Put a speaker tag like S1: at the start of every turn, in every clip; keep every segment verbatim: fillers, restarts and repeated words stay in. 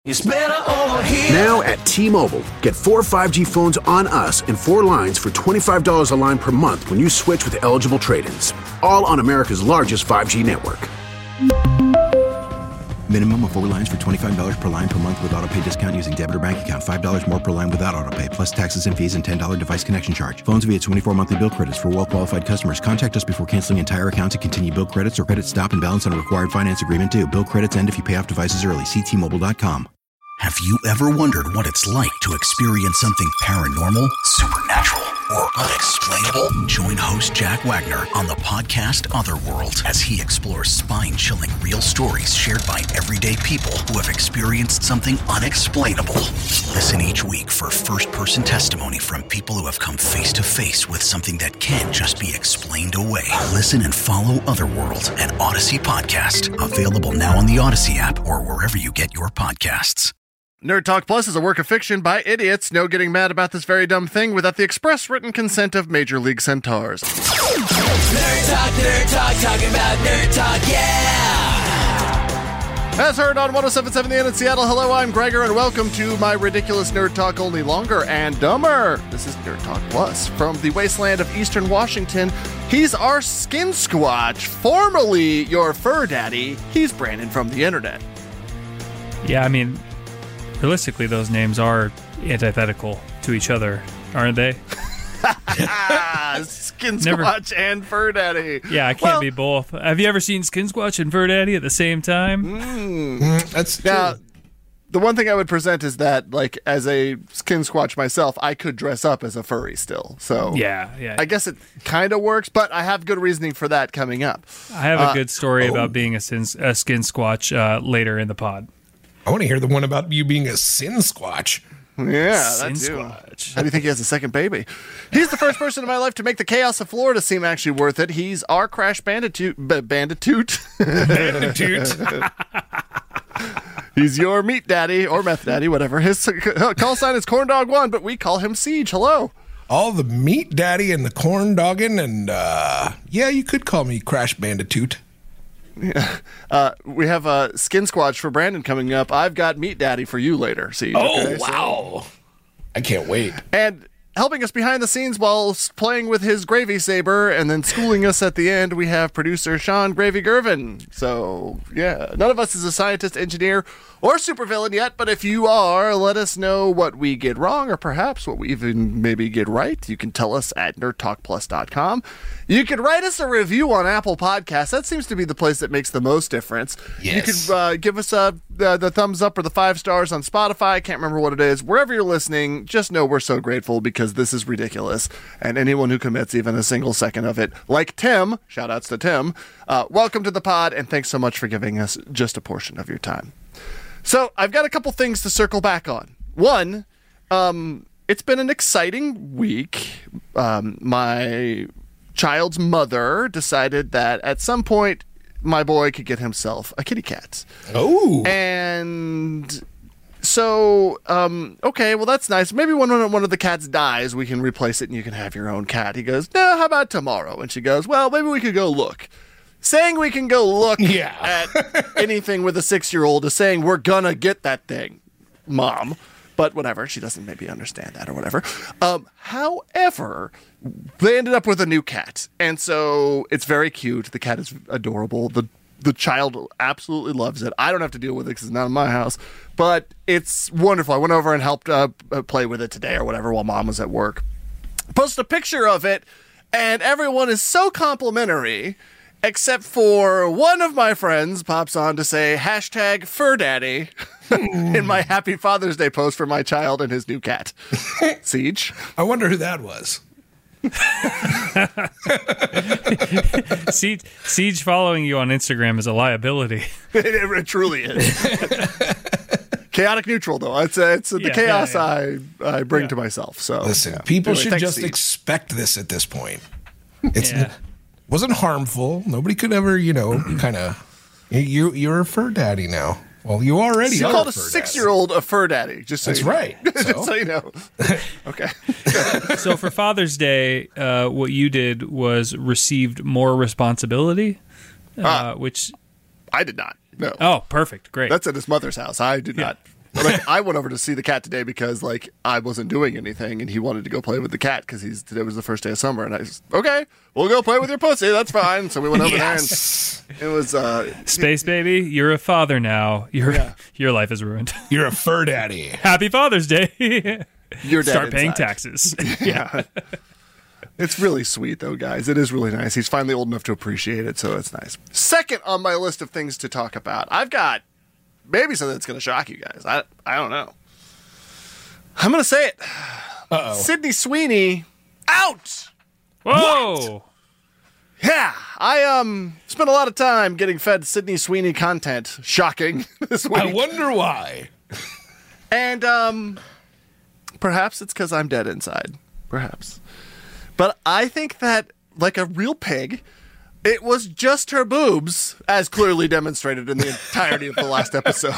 S1: It's better over here.
S2: Now at T-Mobile, get four five G phones on us and four lines for twenty-five dollars a line per month when you switch with eligible trade-ins. All on America's largest five G network.
S3: Minimum of four lines for twenty-five dollars per line per month with autopay discount using debit or bank account. five dollars more per line without autopay, plus taxes and fees and ten dollars device connection charge. Phones via twenty-four monthly bill credits for well-qualified customers. Contact us before canceling entire account to continue bill credits or credit stop and balance on a required finance agreement due. Bill credits end if you pay off devices early. See T Mobile dot com.
S4: Have you ever wondered what it's like to experience something paranormal, supernatural, or unexplainable? Join host Jack Wagner on the podcast Otherworld as he explores spine-chilling real stories shared by everyday people who have experienced something unexplainable. Listen each week for first-person testimony from people who have come face-to-face with something that can't just be explained away. Listen and follow Otherworld, an Odyssey podcast. Available now on the Odyssey app or wherever you get your podcasts.
S5: Nerd Talk Plus is a work of fiction by idiots. No getting mad about this very dumb thing without the express written consent of Major League Centaurs.
S1: Nerd Talk, Nerd Talk, talking about Nerd Talk, yeah!
S5: As heard on one oh seven point seven The End in Seattle, hello, I'm Gregor, and welcome to my ridiculous Nerd Talk, only longer and dumber. This is Nerd Talk Plus. From the wasteland of Eastern Washington, he's our Skin Squatch, formerly your fur daddy. He's Brandon from the internet.
S6: Yeah, I mean, realistically, those names are antithetical to each other, aren't they?
S5: Skin
S6: Never.
S5: Squatch and Fur Daddy.
S6: Yeah, I can't
S5: Well-
S6: be both. Have you ever seen Skin Squatch and Fur Daddy at the same time?
S5: Mm.
S7: That's true.
S5: Now, the one thing I would present is that, like, as a Skin Squatch myself, I could dress up as a furry still. So
S6: Yeah, yeah.
S5: I guess it kind of works, but I have good reasoning for that coming up.
S6: I have a
S5: uh,
S6: good story
S7: oh.
S6: about being a, sin, a Skin Squatch uh, later in the pod.
S7: I want to hear the one about you being a sin squatch.
S5: Yeah,
S6: Sin
S5: that's you.
S6: Squatch.
S5: How do you think he has a second baby? He's the first person in my life to make the chaos of Florida seem actually worth it. He's our Crash Bandicoot. B- Bandicoot.
S7: Bandicoot.
S5: He's your meat daddy or meth daddy, whatever. His uh, call sign is Corn Dog One, but we call him Siege. Hello.
S7: All the meat daddy and the corn dogging, and uh, yeah, you could call me Crash Bandicoot.
S5: Yeah. Uh, we have a Skin Squatch for Brandon coming up. I've got Meat Daddy for you later. Siege.
S7: Oh,
S5: okay? So-
S7: wow. I can't wait.
S5: And helping us behind the scenes while s- playing with his gravy saber and then schooling us at the end, we have producer Sean Gravy Gervin. So, yeah, none of us is a scientist, engineer, or supervillain yet, but if you are, let us know what we get wrong or perhaps what we even maybe get right. You can tell us at nerd talk plus dot com. You can write us a review on Apple Podcasts. That seems to be the place that makes the most difference.
S7: Yes.
S5: You can uh, give us a, the, the thumbs up or the five stars on Spotify. I can't remember what it is. Wherever you're listening, just know we're so grateful because this is ridiculous. And anyone who commits even a single second of it, like Tim, shout outs to Tim, uh, welcome to the pod, and thanks so much for giving us just a portion of your time. So I've got a couple things to circle back on. One, um, it's been an exciting week. Um, my child's mother decided that at some point my boy could get himself a kitty cat.
S7: Oh.
S5: And so, um, okay, well, that's nice. Maybe when one of the cats dies, we can replace it and you can have your own cat. He goes, no, how about tomorrow? And she goes, well, maybe we could go look. Saying we can go look
S7: Yeah.
S5: at anything with a six-year-old is saying we're gonna get that thing, Mom. But whatever, she doesn't maybe understand that or whatever. Um, however, they ended up with a new cat. And so it's very cute. The cat is adorable. The the child absolutely loves it. I don't have to deal with it because it's not in my house. But it's wonderful. I went over and helped uh, play with it today or whatever while Mom was at work. Posted a picture of it, and everyone is so complimentary. Except for one of my friends pops on to say hashtag fur daddy in my happy Father's Day post for my child and his new cat. Siege.
S7: I wonder who that was.
S6: Siege, Siege following you on Instagram is a liability.
S5: it, it truly is. Chaotic neutral, though. It's, uh, it's the
S6: Yeah,
S5: chaos
S6: yeah,
S5: I, I bring
S6: Yeah.
S5: to myself. So
S7: Listen,
S5: yeah.
S7: people
S5: Anyway,
S7: should
S5: thanks,
S7: just
S5: Siege.
S7: expect this at this point. It's
S6: Yeah.
S7: wasn't harmful. Nobody could ever, you know, kind of. You you're a fur daddy now. Well, you already
S5: You
S7: are
S5: called
S7: a
S5: a
S7: fur daddy.
S5: six-year-old a fur daddy. Just so
S7: That's
S5: you know.
S7: right.
S5: just
S7: So?
S5: so you know. Okay.
S6: So for Father's Day, uh, what you did was received more responsibility, uh,
S5: Ah.
S6: which...
S5: I did not. No.
S6: Oh, perfect. Great.
S5: That's at his mother's house. I did
S6: Yeah.
S5: not Like, I went over to see the cat today because like I wasn't doing anything, and he wanted to go play with the cat because he's today was the first day of summer, and I was okay. We'll go play with your pussy. That's fine. So we went over
S7: Yes.
S5: there, and it was uh,
S6: Space baby, you're a father now. Your
S5: Yeah.
S6: your life is ruined.
S7: You're a fur daddy.
S6: Happy Father's Day.
S5: you're dead
S6: Start paying
S5: inside.
S6: taxes.
S5: Yeah. It's really sweet, though, guys. It is really nice. He's finally old enough to appreciate it, so it's nice. Second on my list of things to talk about, I've got maybe something that's going to shock you guys. I I don't know. I'm going to say it.
S7: Uh-oh.
S5: Sydney Sweeney out.
S6: Whoa.
S5: Yeah, I um spent a lot of time getting fed Sydney Sweeney content. Shocking this week.
S7: I wonder why.
S5: And um, perhaps it's because I'm dead inside. Perhaps. But I think that, like a real pig, it was just her boobs, as clearly demonstrated in the entirety of the last episode.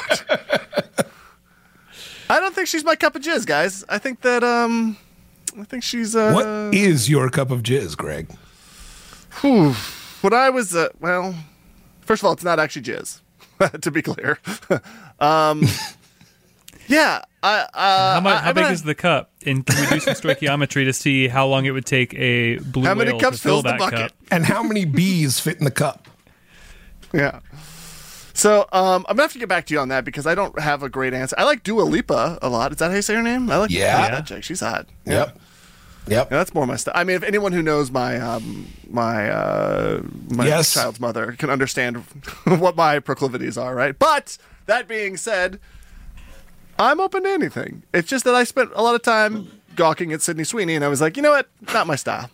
S5: I don't think she's my cup of jizz, guys. I think that, um, I think she's, uh...
S7: What is your cup of jizz, Greg?
S5: Whew. When I was, uh, well, first of all, it's not actually jizz, to be clear. um, yeah, I, uh...
S6: How, much,
S5: I,
S6: how
S5: I'm
S6: big
S5: gonna-
S6: is the cup? And can we do some stoichiometry to see how long it would take a blue
S5: How many
S6: whale
S5: cups
S6: to fill
S5: fills the
S6: that
S5: bucket?
S6: cup?
S7: And how many bees fit in the cup?
S5: Yeah. So um, I'm gonna have to get back to you on that because I don't have a great answer. I like Dua Lipa a lot. Is that how you say her name? I like
S7: Yeah.
S5: I like that chick. She's hot.
S7: Yep. Yep.
S5: Yeah, that's more my stuff. I mean, if anyone who knows my um, my uh, my
S7: Yes.
S5: child's mother can understand what my proclivities are, right? But that being said, I'm open to anything. It's just that I spent a lot of time gawking at Sydney Sweeney, and I was like, you know what? Not my style.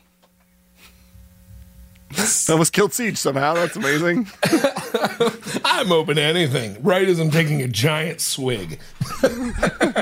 S5: I was killed siege somehow. That's amazing.
S7: I'm open to anything. Right as I'm taking a giant swig.
S5: From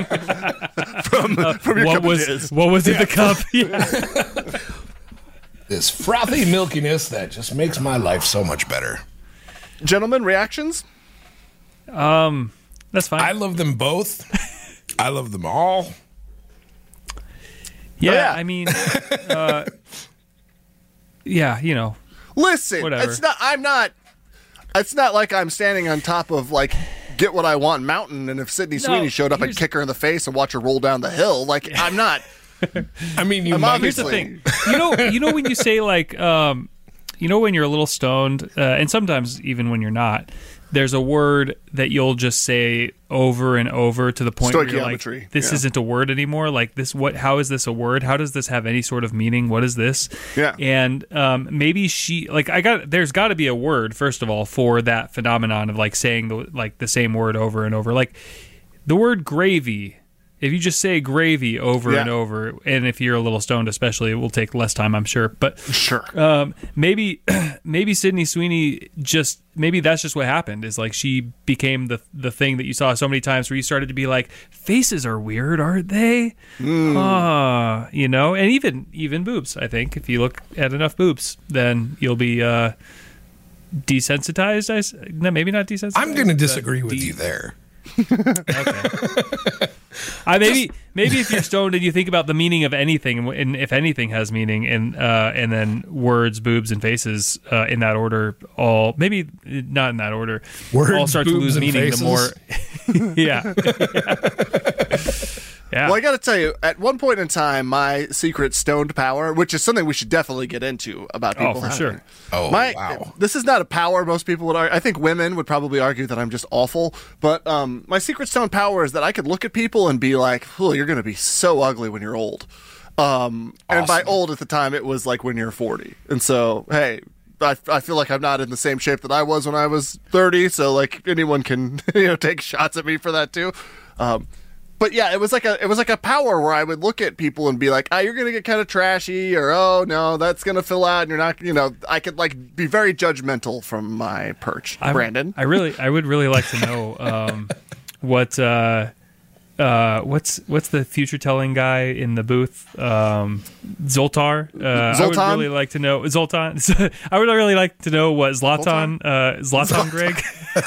S5: your
S6: What
S5: cup
S6: was
S5: of jizz.
S6: what was in the cup? Yeah.
S7: This frothy milkiness that just makes my life so much better.
S5: Gentlemen, reactions?
S6: Um, that's fine.
S7: I love them both. I love them all.
S6: yeah,
S5: Oh, yeah.
S6: I mean, uh, yeah, you know,
S5: Listen,
S6: Whatever.
S5: it's not. I'm not. It's not like I'm standing on top of like get what I want mountain, and if Sydney Sweeney showed up, I'd
S6: here's-
S5: kick her in the face and watch her roll down the hill. Like I'm not.
S7: I mean, you
S5: I'm
S7: might
S6: here's the
S5: obviously-
S6: thing. You know, you know when you say like, um, you know when you're a little stoned, uh, and sometimes even when you're not, there's a word that you'll just say over and over to the point where you're like,
S5: Stoichiometry,
S6: this
S5: yeah.
S6: isn't a word anymore. Like this, what? How is this a word? How does this have any sort of meaning? What is this?
S5: Yeah.
S6: And um, maybe she like I got. There's got to be a word first of all for that phenomenon of like saying the like the same word over and over. Like the word gravy. If you just say gravy over
S5: Yeah.
S6: and over, and if you're a little stoned especially, it will take less time, I'm sure. But
S5: Sure.
S6: um, maybe maybe Sydney Sweeney just maybe that's just what happened is like she became the the thing that you saw so many times where you started to be like, faces are weird, aren't they? Ah, you know, and even even boobs. I think if you look at enough boobs, then you'll be uh, desensitized. I s- no, maybe not desensitized.
S7: I'm going to
S6: uh,
S7: disagree with
S6: de-
S7: you there.
S6: I maybe maybe if you're stoned and you think about the meaning of anything, and- and if anything has meaning, and uh, and then words, boobs, and faces uh, in that order, all maybe not in that order,
S7: Words,
S6: all start to
S7: boobs,
S6: lose
S7: and
S6: meaning
S7: faces?
S6: the more. yeah. yeah.
S5: Well, I got to tell you, at one point in time, my secret stoned power, which is something we should definitely get into about
S6: Oh,
S5: people
S6: for
S5: having.
S6: sure.
S7: Oh,
S5: My,
S7: wow.
S5: This is not a power most people would argue. I think women would probably argue that I'm just awful. But um, my secret stone power is that I could look at people and be like, oh, you're going to be so ugly when you're old. Um, and by
S7: Awesome.
S5: old at the time, it was like when you're forty. And so, hey, I, I feel like I'm not in the same shape that I was when I was thirty. So, like, anyone can you know take shots at me for that, too. Um, But yeah, it was like a it was like a power where I would look at people and be like, "Ah, you're gonna get kind of trashy," or "Oh no, that's gonna fill out," and you're not, you know. I could like be very judgmental from my perch,
S6: I,
S5: Brandon.
S6: I really, I would really like to know um, what, uh, uh, what's what's the future telling guy in the booth, um, Zoltar. Uh, I would
S5: Zoltan?
S6: really like to know Zoltan. I would really like to know what Zlatan, uh, Zlatan, Greg.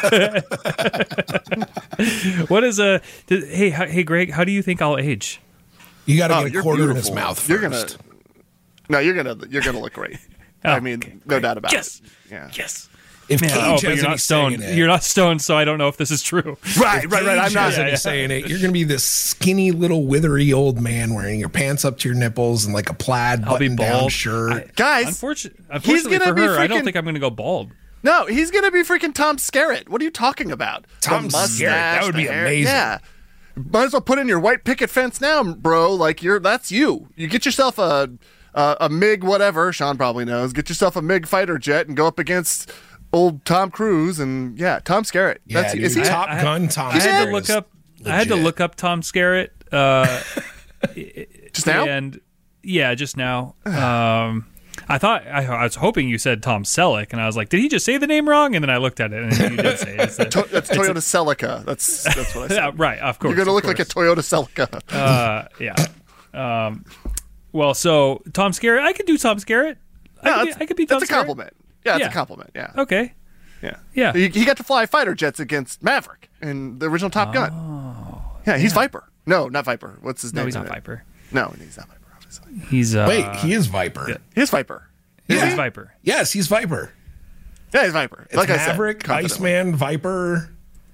S6: What is a? Did, hey, h- hey, Greg, how do you think I'll age?
S7: You got to
S5: Oh,
S7: get a
S5: you're
S7: quarter in his
S5: beautiful.
S7: mouth
S5: You're
S7: first.
S5: gonna no, you're gonna you're gonna look great.
S6: Oh,
S5: I mean,
S6: okay,
S5: no
S6: great.
S5: doubt about
S6: Yes.
S5: it. Yeah.
S6: Yes.
S7: If
S6: Man,
S7: Cage
S6: oh, but
S7: has
S6: you're
S7: any
S6: not stoned.
S7: say in it,
S6: You're not stoned, so I don't know if this is true.
S5: Right,
S7: if
S5: right, right. I'm
S7: Cage
S5: not.
S7: has any say in it, you're going to be this skinny little withery old man wearing your pants up to your nipples and like a plaid
S6: I'll be
S7: button down
S6: bald.
S7: shirt.
S6: I-
S5: Guys,
S6: Unfortunately, unfortunately
S5: gonna
S6: for
S5: be
S6: her, I don't
S5: freaking-
S6: think I'm going to go bald.
S5: No, he's gonna be freaking Tom Skerritt. What are you talking about?
S7: Tom
S5: The mustache,
S7: Skerritt, that would
S5: the
S7: be
S5: hair.
S7: amazing.
S5: Yeah, might as well put in your white picket fence now, bro. Like you're that's you. You get yourself a a, a MiG, whatever. Sean probably knows. Get yourself a MiG fighter jet and go up against old Tom Cruise and yeah, Tom Skerritt.
S7: Yeah,
S5: That's
S7: dude,
S5: is he?
S7: Top
S6: I-
S7: Gun Tom
S6: I had to
S7: Skerritt
S6: look
S7: is
S6: up. I had to
S7: legit.
S6: look up Tom Skerritt. Uh,
S5: Just now?
S6: And yeah, just now. Um, I thought I, I was hoping you said Tom Selleck, and I was like, did he just say the name wrong? And then I looked at it, and you did say it. It's a-
S5: To- that's Toyota Celica. That's that's what I said.
S6: yeah, right. Of course,
S5: You're gonna
S6: of
S5: look like a
S6: course.
S5: Toyota Celica.
S6: Uh, yeah. Um, well, so Tom Skerritt, I could do Tom Skerritt. I,
S5: Yeah,
S6: could, be,
S5: that's,
S6: I could be Tom
S5: that's a
S6: Skerritt.
S5: compliment. Yeah, that's
S6: Yeah.
S5: a compliment. Yeah.
S6: Okay.
S5: Yeah.
S6: Yeah.
S5: He, he got to fly fighter jets against Maverick in the original Top Gun.
S6: Oh,
S5: Yeah, he's Viper. No, not Viper. What's his
S6: No,
S5: name?
S6: he's
S5: in
S6: not
S5: it?
S6: Viper.
S5: No, he's not Viper, obviously.
S6: He's uh,
S7: Wait, he is Viper.
S5: He's Viper.
S6: he's
S7: Yeah.
S6: Viper.
S7: Yes, he's Viper.
S5: Yeah, he's Viper.
S7: It's
S5: like
S7: Maverick,
S5: I said, confidently.
S7: Iceman, Viper.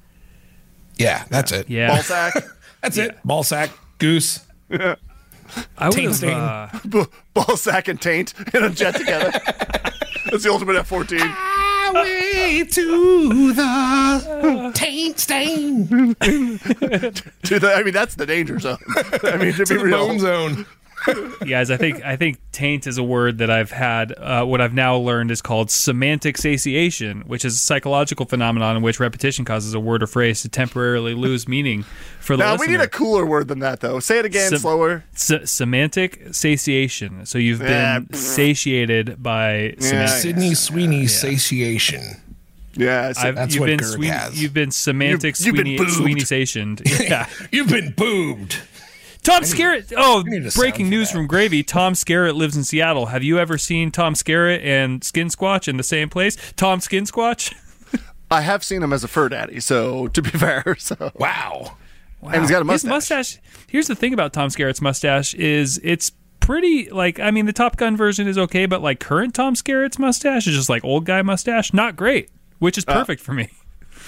S7: Yeah, that's it.
S6: Yeah.
S5: Ballsack.
S7: That's it. Ballsack, Goose.
S6: I would
S7: Taint
S6: have.
S7: stain.
S6: Uh,
S5: B- Ballsack and Taint in a jet together. That's the ultimate F fourteen.
S7: Highway to the taint stain.
S5: To the, I mean, that's the danger zone. I mean, to,
S7: To
S5: be
S7: the
S5: real.
S7: bone zone.
S6: guys, I think I think taint is a word that I've had. Uh, what I've now learned is called semantic satiation, which is a psychological phenomenon in which repetition causes a word or phrase to temporarily lose meaning for the
S5: Now, we
S6: listener.
S5: need a cooler word than that, though. Say it again,
S6: Sem-
S5: slower.
S6: Se- semantic satiation. So you've
S5: Yeah.
S6: been satiated by semantic.
S7: Sydney Sweeney satiation.
S5: Yeah, so-
S6: I've,
S7: That's
S6: you've
S7: what
S6: been
S7: Gerg
S6: Sweeney,
S7: has.
S6: you've been semantic
S5: You've- you've been
S6: Sweeney,
S5: boobed.
S6: Sweeney sationed. Yeah.
S7: You've been boobed.
S6: Tom Skerritt. Oh,
S7: need a sound
S6: breaking
S7: for
S6: news
S7: that.
S6: from Gravy. Tom Skerritt lives in Seattle. Have you ever seen Tom Skerritt and Skin Squatch in the same place? Tom Skin Squatch?
S5: I have seen him as a fur daddy, so to be fair. So
S7: Wow.
S5: And he's got a
S6: His
S5: mustache.
S6: mustache. Here's the thing about Tom Skerritt's mustache is it's pretty, like, I mean, the Top Gun version is okay, but like current Tom Skerritt's mustache is just like old guy mustache. Not great, which is
S5: Uh,
S6: perfect for me.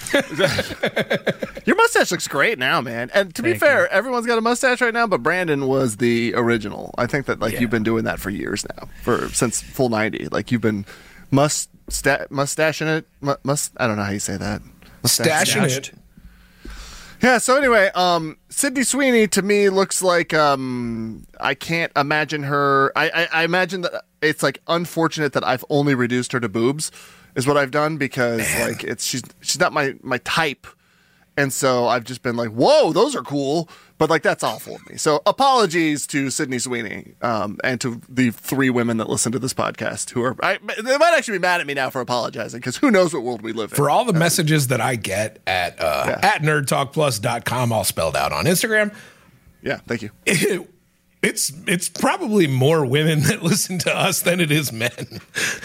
S5: Your mustache looks great now, man. And to be
S6: Thank
S5: fair, everyone's got a mustache right now, but Brandon was the original. I think that like
S6: Yeah.
S5: you've been doing that for years now, for since full ninety. Like you've been musta- mustaching it. Mu- must I don't know how you say that. Mustache-
S7: Stashing it.
S5: Yeah. So anyway, um, Sydney Sweeney to me looks like um, I can't imagine her. I, I I imagine that it's like unfortunate that I've only reduced her to boobs, is what I've done because like it's she's she's not my my type, and so I've just been like, whoa, those are cool, but like that's awful of me. So apologies to Sydney Sweeney, um, and to the three women that listen to this podcast who are I, they might actually be mad at me now for apologizing because who knows what world we live in.
S7: For all the messages that I get at uh,
S5: Yeah.
S7: at nerd talk plus dot com, all spelled out on Instagram,
S5: Yeah, thank you.
S7: it, it's it's probably more women that listen to us than it is men.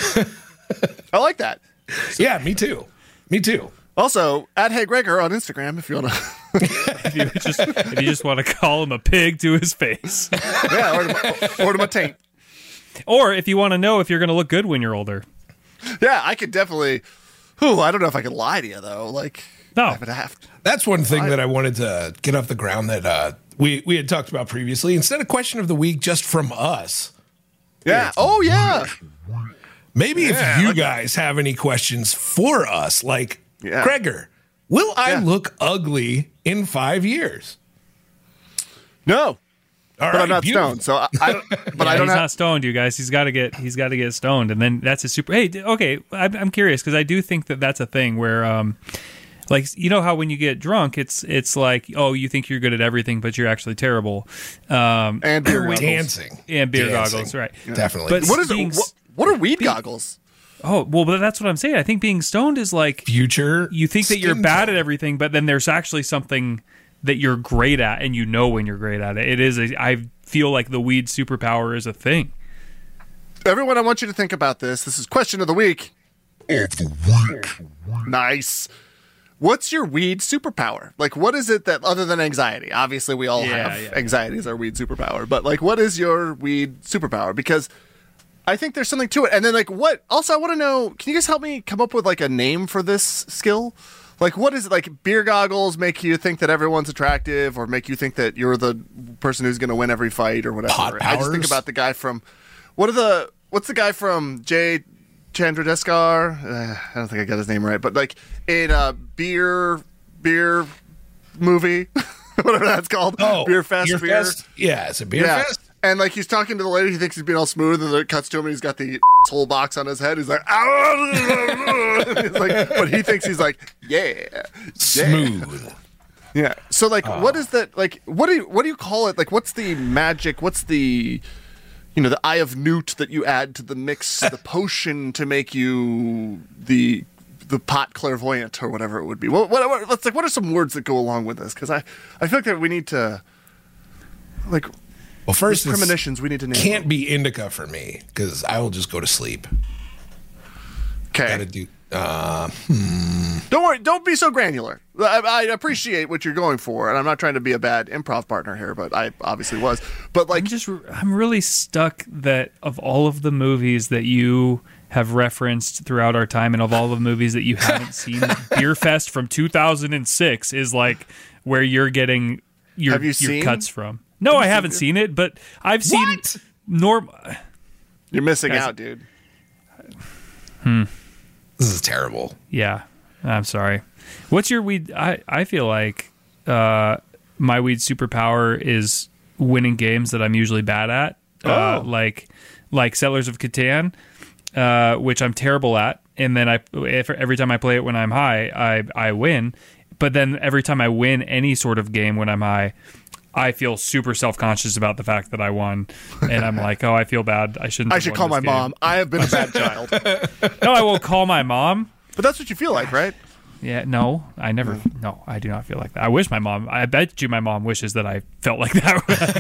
S5: I like that.
S7: Yeah, me too. Me too.
S5: Also, at Hey Gregor on Instagram if you want to.
S6: If you just if you just want to call him a pig to his face,
S5: Yeah, or to, my, or to my taint.
S6: or if you want to know if you're going to look good when you're older.
S5: Yeah, I could definitely. Whew, I don't know if I could lie to you though. Like,
S6: No.
S5: I would have to.
S7: That's one thing that I wanted to get off the ground that uh, we we had talked about previously. Instead of question of the week, just from us.
S5: Yeah. Oh yeah.
S7: Maybe
S5: Yeah,
S7: if you
S5: like
S7: guys have any questions for us, like
S5: Yeah.
S7: Gregor, will I
S5: Yeah.
S7: look ugly in five years?
S5: No,
S7: All
S5: but
S7: right,
S5: I'm not
S7: beautiful.
S5: stoned, so I, I don't. But
S6: Yeah,
S5: I don't
S6: he's
S5: have.
S6: not stoned, you guys. He's got to get he's got to get stoned, and then that's his super. Hey, d- okay, I'm, I'm curious because I do think that that's a thing where, um, like you know how when you get drunk, it's it's like oh you think you're good at everything, but you're actually terrible. Um,
S5: And beer
S6: when-
S5: goggles.
S7: Dancing.
S6: and beer
S7: Dancing.
S6: goggles, right?
S7: Definitely.
S6: But
S5: What is
S6: being
S5: it?
S6: s-
S5: What, what are weed goggles?
S6: Oh well, but that's what I'm saying. I think being stoned is like
S7: Future.
S6: you think that you're
S7: skin
S6: bad
S7: tone.
S6: at everything, but then there's actually something that you're great at, and you know when you're great at it. It is. A, I feel like the weed superpower is a thing.
S5: Everyone, I want you to think about this. This is question of the week.
S8: Of the week.
S5: Nice. What's your weed superpower? Like, what is it that, other than anxiety? Obviously, we all
S6: Yeah,
S5: have
S6: yeah.
S5: anxiety as our weed superpower, but like, what is your weed superpower? Because I think there's something to it. And then, like, what? Also, I want to know, can you guys help me come up with, like, a name for this skill? Like, what is it? Like, beer goggles make you think that everyone's attractive or make you think that you're the person who's going to win every fight or whatever.
S7: Pot
S5: I just think
S7: powers?
S5: about the guy from, what are the, what's the guy from Jay Chandradeskar? Uh, I don't think I got his name right. But, like, in a beer, beer movie, whatever that's called.
S7: Oh,
S5: Beer Fest.
S7: Beer
S5: beer.
S7: Fest? Yeah, it's a beer
S5: Yeah.
S7: fest.
S5: And like he's talking to the lady, he thinks he's being all smooth, and then it cuts to him, and he's got the whole box on his head. He's like, "Ow!" He's like, but he thinks he's like, yeah, yeah.
S7: Smooth.
S5: Yeah. So like, what is that? Like, what do you what do you call it? Like, what's the magic? What's the you know the eye of newt that you add to the mix, the potion to make you the the pot clairvoyant or whatever it would be? What what, what let's like what are some words that go along with this? Because I I feel like that we need to like.
S7: Well, first,
S5: These
S7: it's-
S5: premonitions we need to name.
S7: can't be indica for me because I will just go to sleep.
S5: Okay.
S7: Gotta do. Uh,
S5: Don't worry. Don't be so granular. I, I appreciate what you're going for, and I'm not trying to be a bad improv partner here, but I obviously was. But like,
S6: I'm just I'm really stuck that of all of the movies that you have referenced throughout our time and of all the movies that you haven't seen, Beer Fest from two thousand six is like where you're getting your,
S5: Have you
S6: your
S5: seen-
S6: cuts from. No, I haven't seen it, but I've seen
S7: What?
S6: norm.
S5: you're missing
S6: Guys-
S5: out, dude.
S7: this is terrible.
S6: Yeah, I'm sorry. What's your weed? I, I feel like uh, my weed superpower is winning games that I'm usually bad at, uh,
S5: Oh.
S6: like like Settlers of Catan, uh, which I'm terrible at. And then I if, every time I play it when I'm high, I I win. But then every time I win any sort of game when I'm high, I feel super self-conscious about the fact that I won, and I'm like, oh, I feel bad. I shouldn't.
S5: I
S6: have
S5: should
S6: won
S5: call my
S6: this game.
S5: mom. I have been a bad child.
S6: No, I won't call my mom.
S5: But that's what you feel like, right?
S6: Yeah, no, I never. No, I do not feel like that. I wish my mom. I bet you my mom wishes that I felt like that.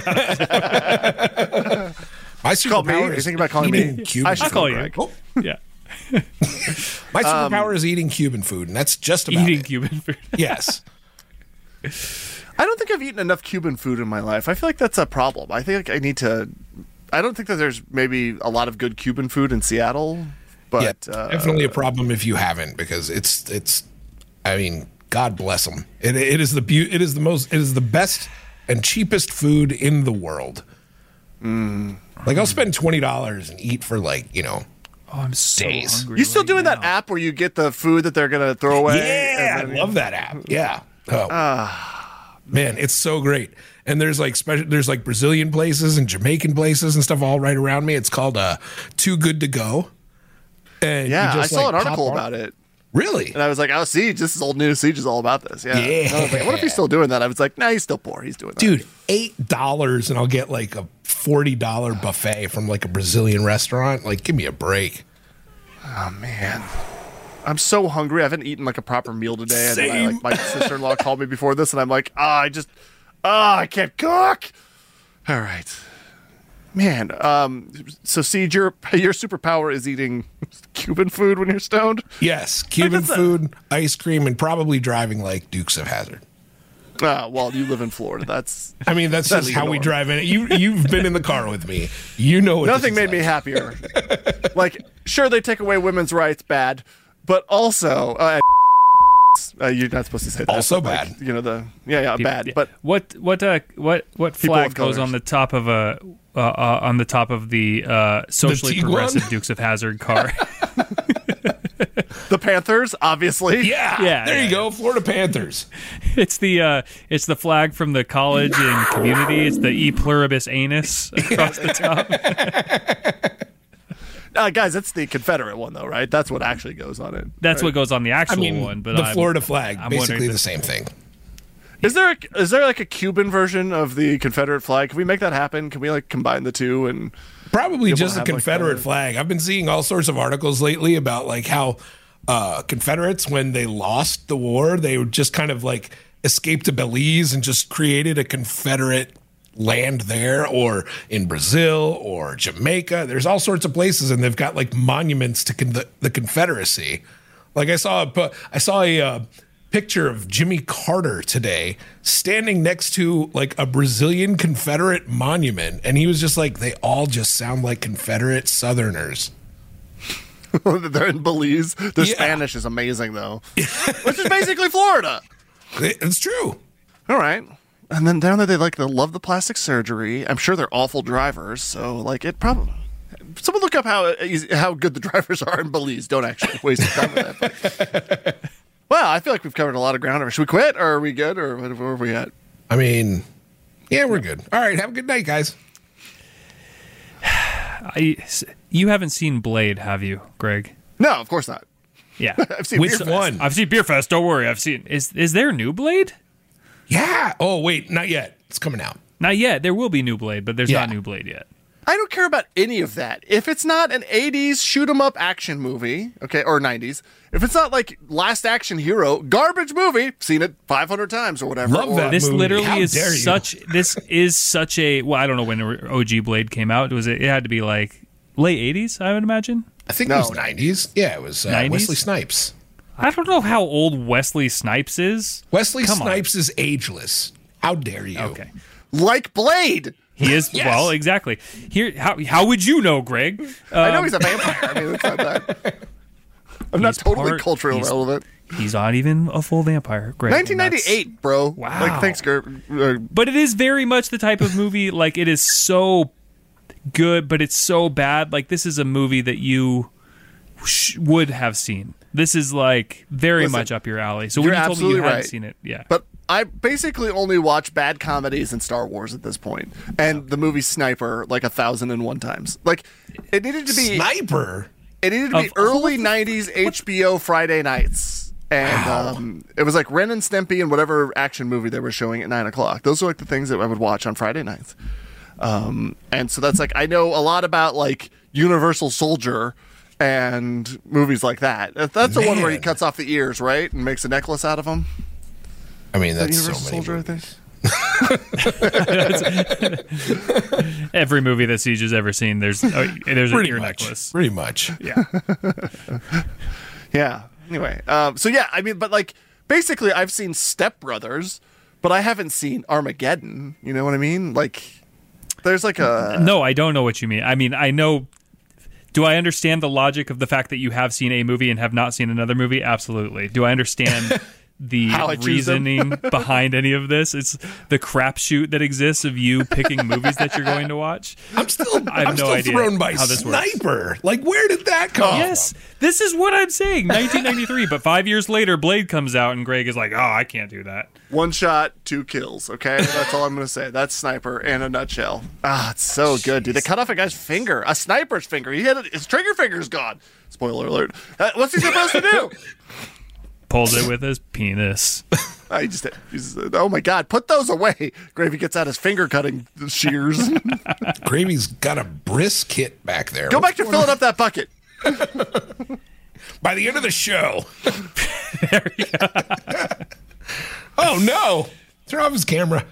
S7: My
S5: Call me.
S7: superpower
S5: You
S7: is
S5: think about calling me?
S7: eating Cuban
S5: I should
S6: I'll call
S7: food.
S6: you.
S5: Greg.
S7: Oh,
S6: Yeah,
S7: my superpower is eating Cuban food, and that's just about
S6: eating
S7: it.
S6: Cuban food.
S7: Yes.
S5: I don't think I've eaten enough Cuban food in my life. I feel like that's a problem. I think I need to. I don't think that there's maybe a lot of good Cuban food in Seattle, but
S7: yeah,
S5: uh,
S7: definitely a problem if you haven't, because it's it's. I mean, God bless them. It, it is the beau- It is the most. It is the best and cheapest food in the world.
S5: Mm.
S7: Like I'll spend twenty dollars and eat for like you know.
S6: Oh, I'm so
S7: Days.
S6: hungry.
S5: you still
S6: right
S5: doing that
S6: now.
S5: app where you get the food that they're gonna throw away?
S7: Yeah, I
S5: and then-
S7: love that app. Yeah. Oh.
S5: Ah.
S7: Man, it's so great. And there's like special, there's like Brazilian places and Jamaican places and stuff all right around me. It's called uh, Too Good to Go. And
S5: Yeah,
S7: you
S5: I
S7: just,
S5: saw
S7: like,
S5: an article
S7: pop on-
S5: about it.
S7: Really?
S5: And I was like, oh, Siege, this is old news. Siege is all about this. Yeah.
S7: Yeah.
S5: And I was like, what if he's still doing that? I was like, nah, he's still poor. He's doing that.
S7: Dude, eight dollars and I'll get like a forty dollar buffet from like a Brazilian restaurant. Like, give me a break.
S5: Oh, man. I'm so hungry. I haven't eaten like a proper meal today. And then I,
S7: Same.
S5: like, my sister-in-law called me before this, and I'm like, ah, I just, ah, I can't cook. All right. Man, um, so Siege, your, your superpower is eating Cuban food when you're stoned?
S7: Yes, Cuban
S5: that's a-
S7: food, ice cream, and probably driving like Dukes of Hazzard.
S5: Ah, well, you live in Florida. That's
S7: I mean, that's,
S5: That's
S7: just how we
S5: normal.
S7: drive in it. You, you've been in the car with me. You know what
S5: nothing
S7: this
S5: made
S7: is
S5: me
S7: like.
S5: happier. Like, sure, they take away women's rights, bad, but also, uh, uh, you're not supposed to say that.
S7: Also
S5: but, like,
S7: bad.
S5: you know the yeah yeah
S6: People-
S5: bad,
S6: yeah.
S5: but
S6: what what uh what what
S5: People
S6: flag
S5: of
S6: goes
S5: colors.
S6: on the top of a uh, uh, on the top of the uh, socially
S7: Tiguan?
S6: progressive Dukes of Hazzard car?
S5: the Panthers, obviously.
S7: Yeah,
S6: Yeah,
S7: There
S6: yeah,
S7: you go, Florida Panthers.
S6: It's the uh, it's the flag from the college and community. It's the E pluribus anus across the top.
S5: Uh, guys, that's the Confederate one, though, right? That's what actually goes on it.
S6: That's what goes on the
S7: I
S6: actual
S7: mean,
S6: one. But
S7: the
S6: I'm-
S7: Florida flag,
S6: I'm
S7: basically
S6: wondering
S7: the
S6: if-
S7: same thing.
S5: Is there a, is there like a Cuban version of the Confederate flag? Can we make that happen? Can we like combine the two and
S7: Probably
S5: People
S7: just a
S5: have, like,
S7: Confederate
S5: the-
S7: flag. I've been seeing all sorts of articles lately about like how uh, Confederates, when they lost the war, they would just kind of like escaped to Belize and just created a Confederate land there, or in Brazil or Jamaica. There's all sorts of places, and they've got like monuments to con- the, the Confederacy. Like I saw, a, pu- I saw a uh, picture of Jimmy Carter today standing next to like a Brazilian Confederate monument, and he was just like, they all just sound like Confederate Southerners.
S5: They're in Belize. Their
S7: Yeah.
S5: Spanish is amazing, though. Which is basically Florida.
S7: It's true.
S5: All right. And then down there, they like they love the plastic surgery. I'm sure they're awful drivers. So, like, it probably. Someone look up how easy, how good the drivers are in Belize. Don't actually waste your time with that. But. Well, I feel like we've covered a lot of ground. Should we quit, or are we good, or where are we at?
S7: I mean, yeah, we're good. All right, have a good night, guys.
S6: I, you haven't seen Blade, have you, Greg?
S5: No, of course not.
S6: Yeah.
S5: I've seen
S7: Which
S5: Beer Fest.
S7: one?
S6: I've seen Beer Fest. Don't worry. I've seen. Is is there a new Blade?
S7: Yeah. Oh, wait, not yet. It's coming out.
S6: Not yet. There will be new Blade, but there's
S7: Yeah.
S6: not new Blade yet.
S5: I don't care about any of that. If it's not an eighties shoot 'em up action movie, okay, or nineties, if it's not like Last Action Hero, garbage movie, seen it five hundred times or whatever.
S7: Love
S5: or-
S7: that.
S6: This
S7: movie.
S6: literally
S7: How
S6: is
S7: dare you.
S6: such. This is such a. Well, I don't know when O G Blade came out. Was it? It had to be like late eighties, I would imagine.
S7: I think
S5: No,
S7: it was
S5: no.
S7: nineties. Yeah, it was uh,
S6: nineties?
S7: Wesley Snipes.
S6: I don't know how old Wesley Snipes is.
S7: Wesley
S6: Come on.
S7: Snipes is ageless. How dare you?
S6: Okay.
S5: Like Blade.
S6: He is
S7: Yes.
S6: well, exactly. Here, how how would you know, Greg?
S5: I know
S6: Um,
S5: he's a vampire. I mean, it's not that. I'm not
S6: He's
S5: totally
S6: part-
S5: culturally
S6: he's-
S5: relevant.
S6: He's not even a full vampire, Greg. and
S5: nineteen ninety-eight, bro.
S6: Wow.
S5: Like, thanks, Gert. Uh,
S6: But it is very much the type of movie. Like it is so good, but it's so bad. Like this is a movie that you sh- would have seen. This is like very
S5: Listen,
S6: much up your alley. So
S5: you're
S6: when you told me you
S5: absolutely
S6: hadn't
S5: right.
S6: seen it, yeah.
S5: But I basically only watch bad comedies and Star Wars at this point, and the movie Sniper like a thousand and one times. Like it needed to be,
S7: Sniper.
S5: it needed to be
S6: Of-
S5: early nineties H B O Friday nights, and um, it was like Ren and Stimpy and whatever action movie they were showing at nine o'clock. Those are like the things that I would watch on Friday nights. Um, and so that's like I know a lot about like Universal Soldier and movies like that. That's the one where he
S7: Man.
S5: cuts off the ears, right, and makes a necklace out of them.
S7: I mean,
S5: Is that
S7: that's so
S5: Universal
S7: many
S5: Soldier,
S7: movies.
S5: I think.
S6: Every movie that Siege has ever seen, there's oh, there's an
S7: Pretty
S6: ear
S7: much.
S6: necklace.
S7: Pretty much.
S6: Yeah.
S5: Yeah. Anyway, um, so yeah, I mean, but like basically, I've seen Step Brothers, but I haven't seen Armageddon. You know what I mean? Like, there's like a
S6: No, I don't know what you mean. I mean, I know. Do I understand the logic of the fact that you have seen a movie and have not seen another movie? Absolutely. Do I understand the
S5: How I choose them?
S6: reasoning behind any of this? It's the crapshoot that exists of you picking movies that you're going to watch.
S7: I'm still,
S6: I have
S7: I'm
S6: no
S7: still
S6: idea
S7: thrown by
S6: how this works.
S7: Sniper. Like, where did that come
S6: Yes,
S7: from?
S6: this is what I'm saying. nineteen ninety-three, but five years later, Blade comes out, and Greg is like, "Oh, I can't do that."
S5: one shot, two kills. Okay, that's all I'm gonna say. That's Sniper in a nutshell. Ah, it's so good, dude. They cut off a guy's finger, a sniper's finger. He had his trigger finger's gone. Spoiler alert. Uh, what's he supposed to do?
S6: Pulls it with his penis.
S5: I just, he's, oh my god, put those away. Gravy gets out his finger cutting shears.
S7: Gravy's got a brisket back there.
S5: Go back to filling up that bucket.
S7: By the end of the show. Oh, no. Turn off his camera.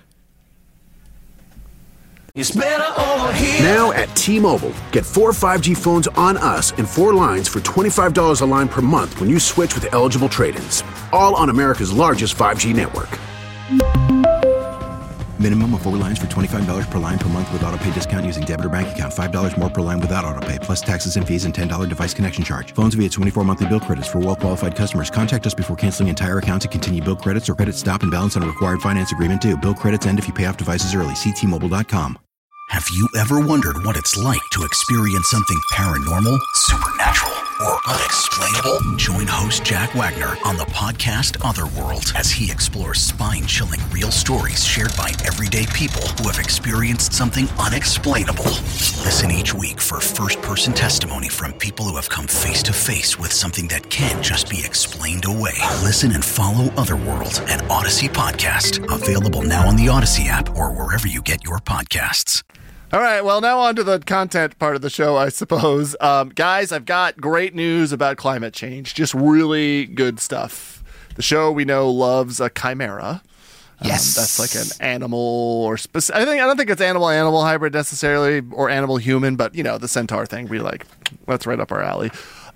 S1: It's better over here.
S2: Now at T-Mobile, get four five G phones on us and four lines for twenty-five dollars a line per month when you switch with eligible trade-ins. All on America's largest five G network.
S3: Minimum of four lines for twenty-five dollars per line per month with auto pay discount using debit or bank account. five dollars more per line without auto pay, plus taxes and fees and ten dollars device connection charge. Phones via twenty-four monthly bill credits for well-qualified customers. Contact us before canceling entire account to continue bill credits or credit stop and balance on a required finance agreement due. Bill credits end if you pay off devices early. See T Mobile dot com.
S4: Have you ever wondered what it's like to experience something paranormal, supernatural, or unexplainable? Join host Jack Wagner on the podcast Otherworld as he explores spine-chilling real stories shared by everyday people who have experienced something unexplainable. Listen each week for first-person testimony from people who have come face-to-face with something that can't just be explained away. Listen and follow Otherworld, an Odyssey podcast, available now on the Odyssey app or wherever you get your podcasts.
S5: All right, well, now on to the content part of the show, I suppose. Um, guys, I've got great news about climate change. Just really good stuff. The show we know loves a chimera.
S7: Yes.
S5: Um, that's like an animal or specific. I think I don't think it's animal-animal hybrid necessarily or animal-human, but, you know, the centaur thing, we like, that's right up our alley.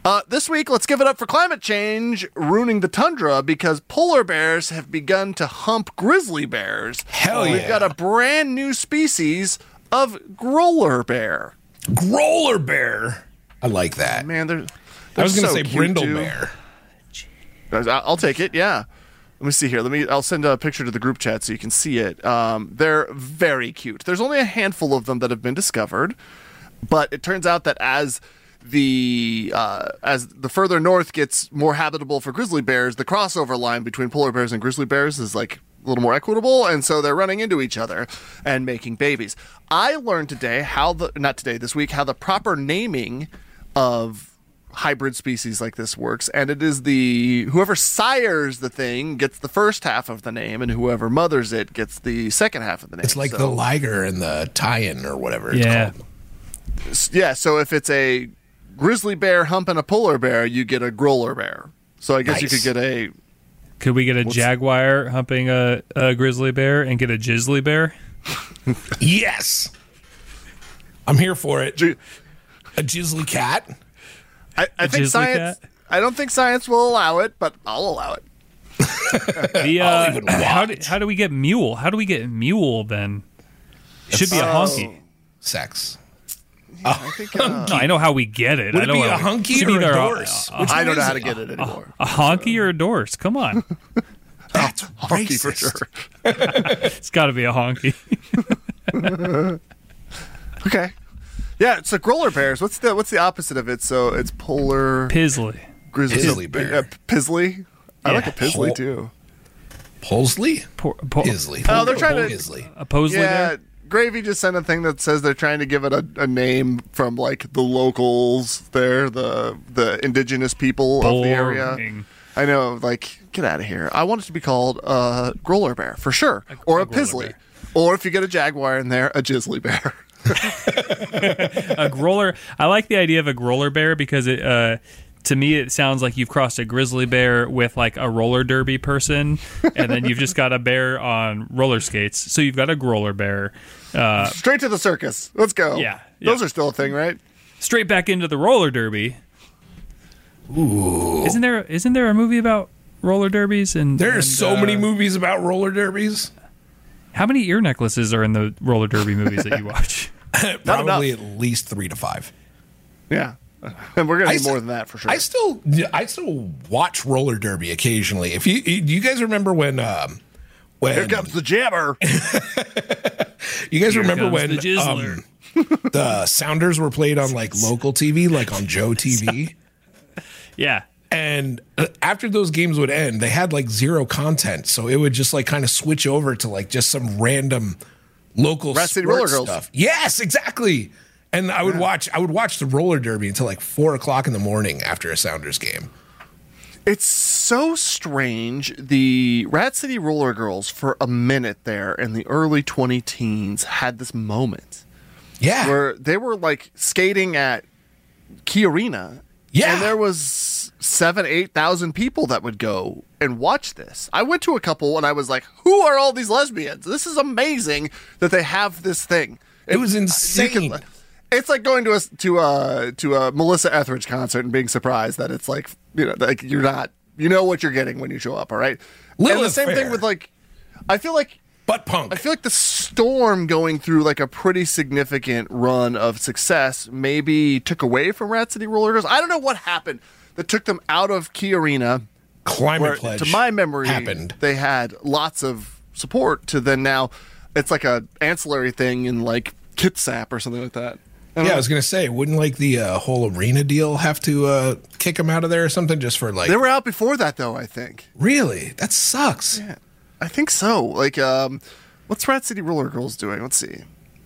S5: Uh, this week, let's give it up for climate change ruining the tundra because polar bears have begun to hump grizzly bears.
S7: Hell
S5: We've
S7: yeah.
S5: got a brand new species of growler bear.
S7: Growler bear. I like that.
S5: Man, they're,
S7: I
S5: they're
S7: was going to
S5: so
S7: say
S5: cute,
S7: brindle
S5: too.
S7: bear.
S5: I- I'll take it, yeah. Let me see here. Let me. I'll send a picture to the group chat so you can see it. Um, they're very cute. There's only a handful of them that have been discovered, but it turns out that as the uh, as the further north gets more habitable for grizzly bears, the crossover line between polar bears and grizzly bears is like a little more equitable, and so they're running into each other and making babies. I learned today how the not today this week how the proper naming of hybrid species like this works, and it is the whoever sires the thing gets the first half of the name, and whoever mothers it gets the second half of the name.
S7: It's like
S5: so,
S7: the liger and the tie-in or whatever it's
S6: Yeah.
S7: called.
S5: yeah. So if it's a grizzly bear humping a polar bear, you get a growler bear. So I guess you
S7: Nice.
S5: could get a
S6: Could we get a jaguar humping a, a grizzly bear and get a grizzly bear?
S7: Yes. I'm here for it.
S5: G-
S7: A jizzly cat.
S5: I, I
S6: A
S5: think
S6: grizzly
S5: science.
S6: cat?
S5: I don't think science will allow it, but I'll allow it.
S6: The,
S7: I'll
S6: uh,
S7: even
S6: how, do,
S7: watch.
S6: how do we get mule? How do we get mule then? Should be a
S5: Oh.
S6: honky.
S7: Sex.
S5: I think. Uh,
S6: No, I know how we get it.
S7: Would
S6: I
S7: it
S6: know
S7: be
S6: how
S7: a
S6: we-
S7: hunky
S6: should
S7: or
S6: be
S7: a
S6: either
S7: dorse?
S6: A,
S7: Which
S5: I
S7: one
S5: don't know
S7: is
S5: how to
S7: it?
S5: get it anymore.
S6: a honky or a dorse? Come on.
S7: That's
S5: Honky for
S7: racist.
S5: sure.
S6: It's got to be a honky.
S5: Okay. Yeah, so growler bears. What's the what's the opposite of it? So it's polar
S6: Pisley.
S5: grizzly
S7: Pizzly
S5: so,
S7: bear.
S5: uh, Pizzly. I like
S6: Yeah.
S5: a pizzly
S7: Pol-
S5: too.
S7: Polsley?
S6: Por, por,
S7: Pizzly.
S5: Oh, they're trying to-
S7: Pizzly.
S6: a Posley
S5: Yeah,
S6: there?
S5: Gravy just sent a thing that says they're trying to give it a, a name from like the locals there, the the indigenous people of the area.
S6: Boring.
S5: I know, like, get out of here. I want it to be called a growler bear for sure, or a,
S6: a growler
S5: pizzly,
S6: bear.
S5: or if you get a jaguar in there, a grizzly bear.
S6: A growler. I like the idea of a growler bear because it, uh, to me, it sounds like you've crossed a grizzly bear with like a roller derby person, and then you've just got a bear on roller skates. So you've got a growler bear. Uh,
S5: Straight to the circus. Let's go.
S6: Yeah,
S5: those
S6: yeah.
S5: are still a thing, right?
S6: straight back into the roller derby. Ooh. Isn't there isn't there a movie about roller derbies? And
S7: There are
S6: and,
S7: so
S6: uh,
S7: many movies about roller derbies.
S6: How many ear necklaces are in the roller derby movies that you watch?
S7: Probably at least three to five.
S5: Yeah, and we're gonna
S7: I
S5: need
S7: s-
S5: more than that for sure.
S7: I still, I still watch roller derby occasionally. If you, do you guys remember when, um, when
S5: Here comes the jammer.
S7: you guys
S6: Here
S7: remember
S6: comes
S7: when
S6: the jizzler.
S7: um, the Sounders were played on like local T V, like on Joe T V?
S6: Yeah.
S7: And uh, after those games would end, they had like zero content, so it would just like kind of switch over to like just some random local
S5: Rat City
S7: sports
S5: Roller Girls.
S7: stuff. Yes, exactly. And I would watch, I would watch the roller derby until like four o'clock in the morning after a Sounders game.
S5: It's so strange. The Rat City Roller Girls, for a minute there in the early twenty teens, had this moment
S7: Yeah,
S5: where they were like skating at Key Arena.
S7: Yeah.
S5: And there was seven, eight thousand people that would go and watch this. I went to a couple and I was like, who are all these lesbians? This is amazing that they have this thing.
S7: it was
S5: You
S7: insane.
S5: can- it's like going to a to a to a Melissa Etheridge concert and being surprised that it's like, you know, like you're not, you know what you're getting when you show up, all right? and the
S7: Lilith
S5: same
S7: Fair.
S5: thing with like, I feel like
S7: Butt punk.
S5: I feel like the Storm going through like a pretty significant run of success maybe took away from Rat City Roller Girls. I don't know what happened that took them out of Key Arena.
S7: Climate
S5: Where,
S7: pledge.
S5: to my memory,
S7: happened.
S5: they had lots of support. To then now, it's like a ancillary thing in like Kitsap or something like that. I don't
S7: Yeah,
S5: know.
S7: I was gonna say, wouldn't like the uh, whole arena deal have to uh, kick them out of there or something just for like?
S5: They were out before that though. I think.
S7: Really? That sucks.
S5: Yeah, I think so. Like, um, what's Rat City Roller Girls doing? Let's see.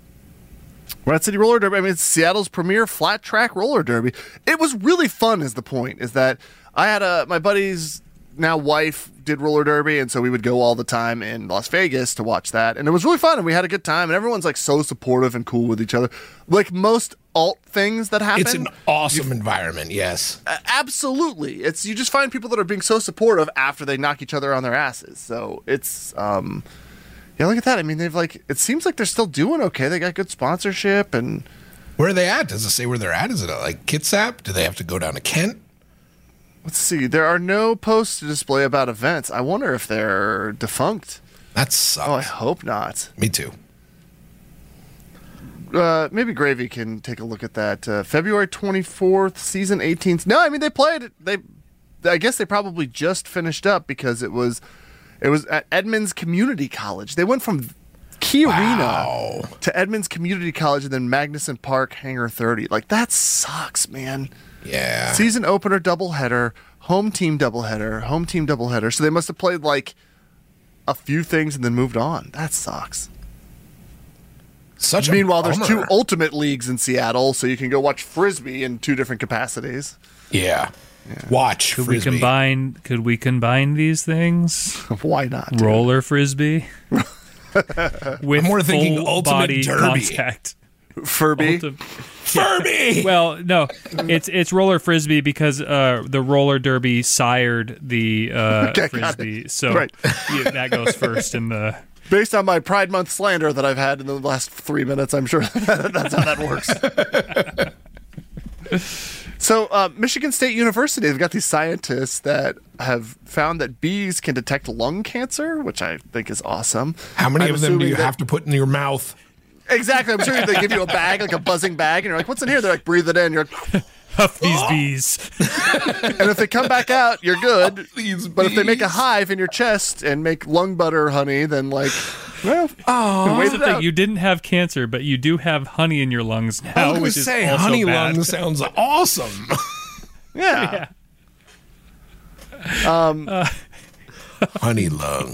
S5: Rat City Roller Derby. I mean, it's Seattle's premier flat track roller derby. It was really fun. Is the point? Is that I had a my buddy's now wife did roller derby, and so we would go all the time in Las Vegas to watch that, and it was really fun, and we had a good time, and everyone's like so supportive and cool with each other. Like most alt things that happen,
S7: It's an awesome environment. Yes.
S5: Uh, absolutely. It's you just find people that are being so supportive after they knock each other on their asses. So it's um yeah, look at that. I mean, they've like it seems like they're still doing okay. They got good sponsorship and
S7: Where are they at? Does it say where they're at? Is it uh, like Kitsap? Do they have to go down to Kent?
S5: Let's see. There are no posts to display about events. I wonder if they're defunct.
S7: That sucks.
S5: Oh, I hope not.
S7: Me too.
S5: Uh, maybe Gravy can take a look at that. Uh, February twenty-fourth, season eighteenth. No, I mean they played it. They, I guess they probably just finished up because it was, it was at Edmonds Community College. They went from Key
S7: Wow.
S5: Arena to Edmonds Community College and then Magnuson Park Hangar thirty. Like that sucks, man.
S7: Yeah.
S5: Season opener doubleheader, home team doubleheader, home team doubleheader. So they must have played like a few things and then moved on. That sucks.
S7: Such a
S5: Meanwhile, there's two
S7: bummer.
S5: ultimate leagues in Seattle, so you can go watch Frisbee in two different capacities.
S7: Yeah. Watch
S6: Could
S7: Frisbee.
S6: we combine? Could we combine these things?
S5: Why not? dude?
S6: Roller frisbee. With
S7: I'm more thinking
S6: full
S7: Ultimate
S6: body
S7: Derby.
S6: contact.
S5: Furby.
S6: Ulti-
S7: Furby.
S6: Well, no, it's it's roller frisbee because uh, the roller derby sired the uh,
S5: Okay, got
S6: frisbee, so
S5: Right.
S6: yeah, that goes first in the.
S5: Based on my Pride Month slander that I've had in the last three minutes, I'm sure that's how that works. So, uh, Michigan State University, they've got these scientists that have found that bees can detect lung cancer, which I think is awesome.
S7: How many
S5: I'm
S7: of them do you
S5: assuming that-
S7: have to put in your mouth?
S5: Exactly. I'm sure they give you a bag, like a buzzing bag, and you're like, what's in here? They're like, breathe it in. You're like,
S6: Huff these bees.
S5: and if they come back out, you're good.
S7: These
S5: But if they make a
S7: bees.
S5: hive in your chest and make lung butter honey, then like, well, oh, wait
S6: Here's
S5: it
S6: the thing,
S5: out.
S6: you didn't have cancer, but you do have honey in your lungs now,
S7: I was going
S6: which
S7: to
S6: is
S7: say,
S6: also
S7: honey
S6: bad.
S7: lung sounds awesome.
S5: Yeah.
S7: Honey lung.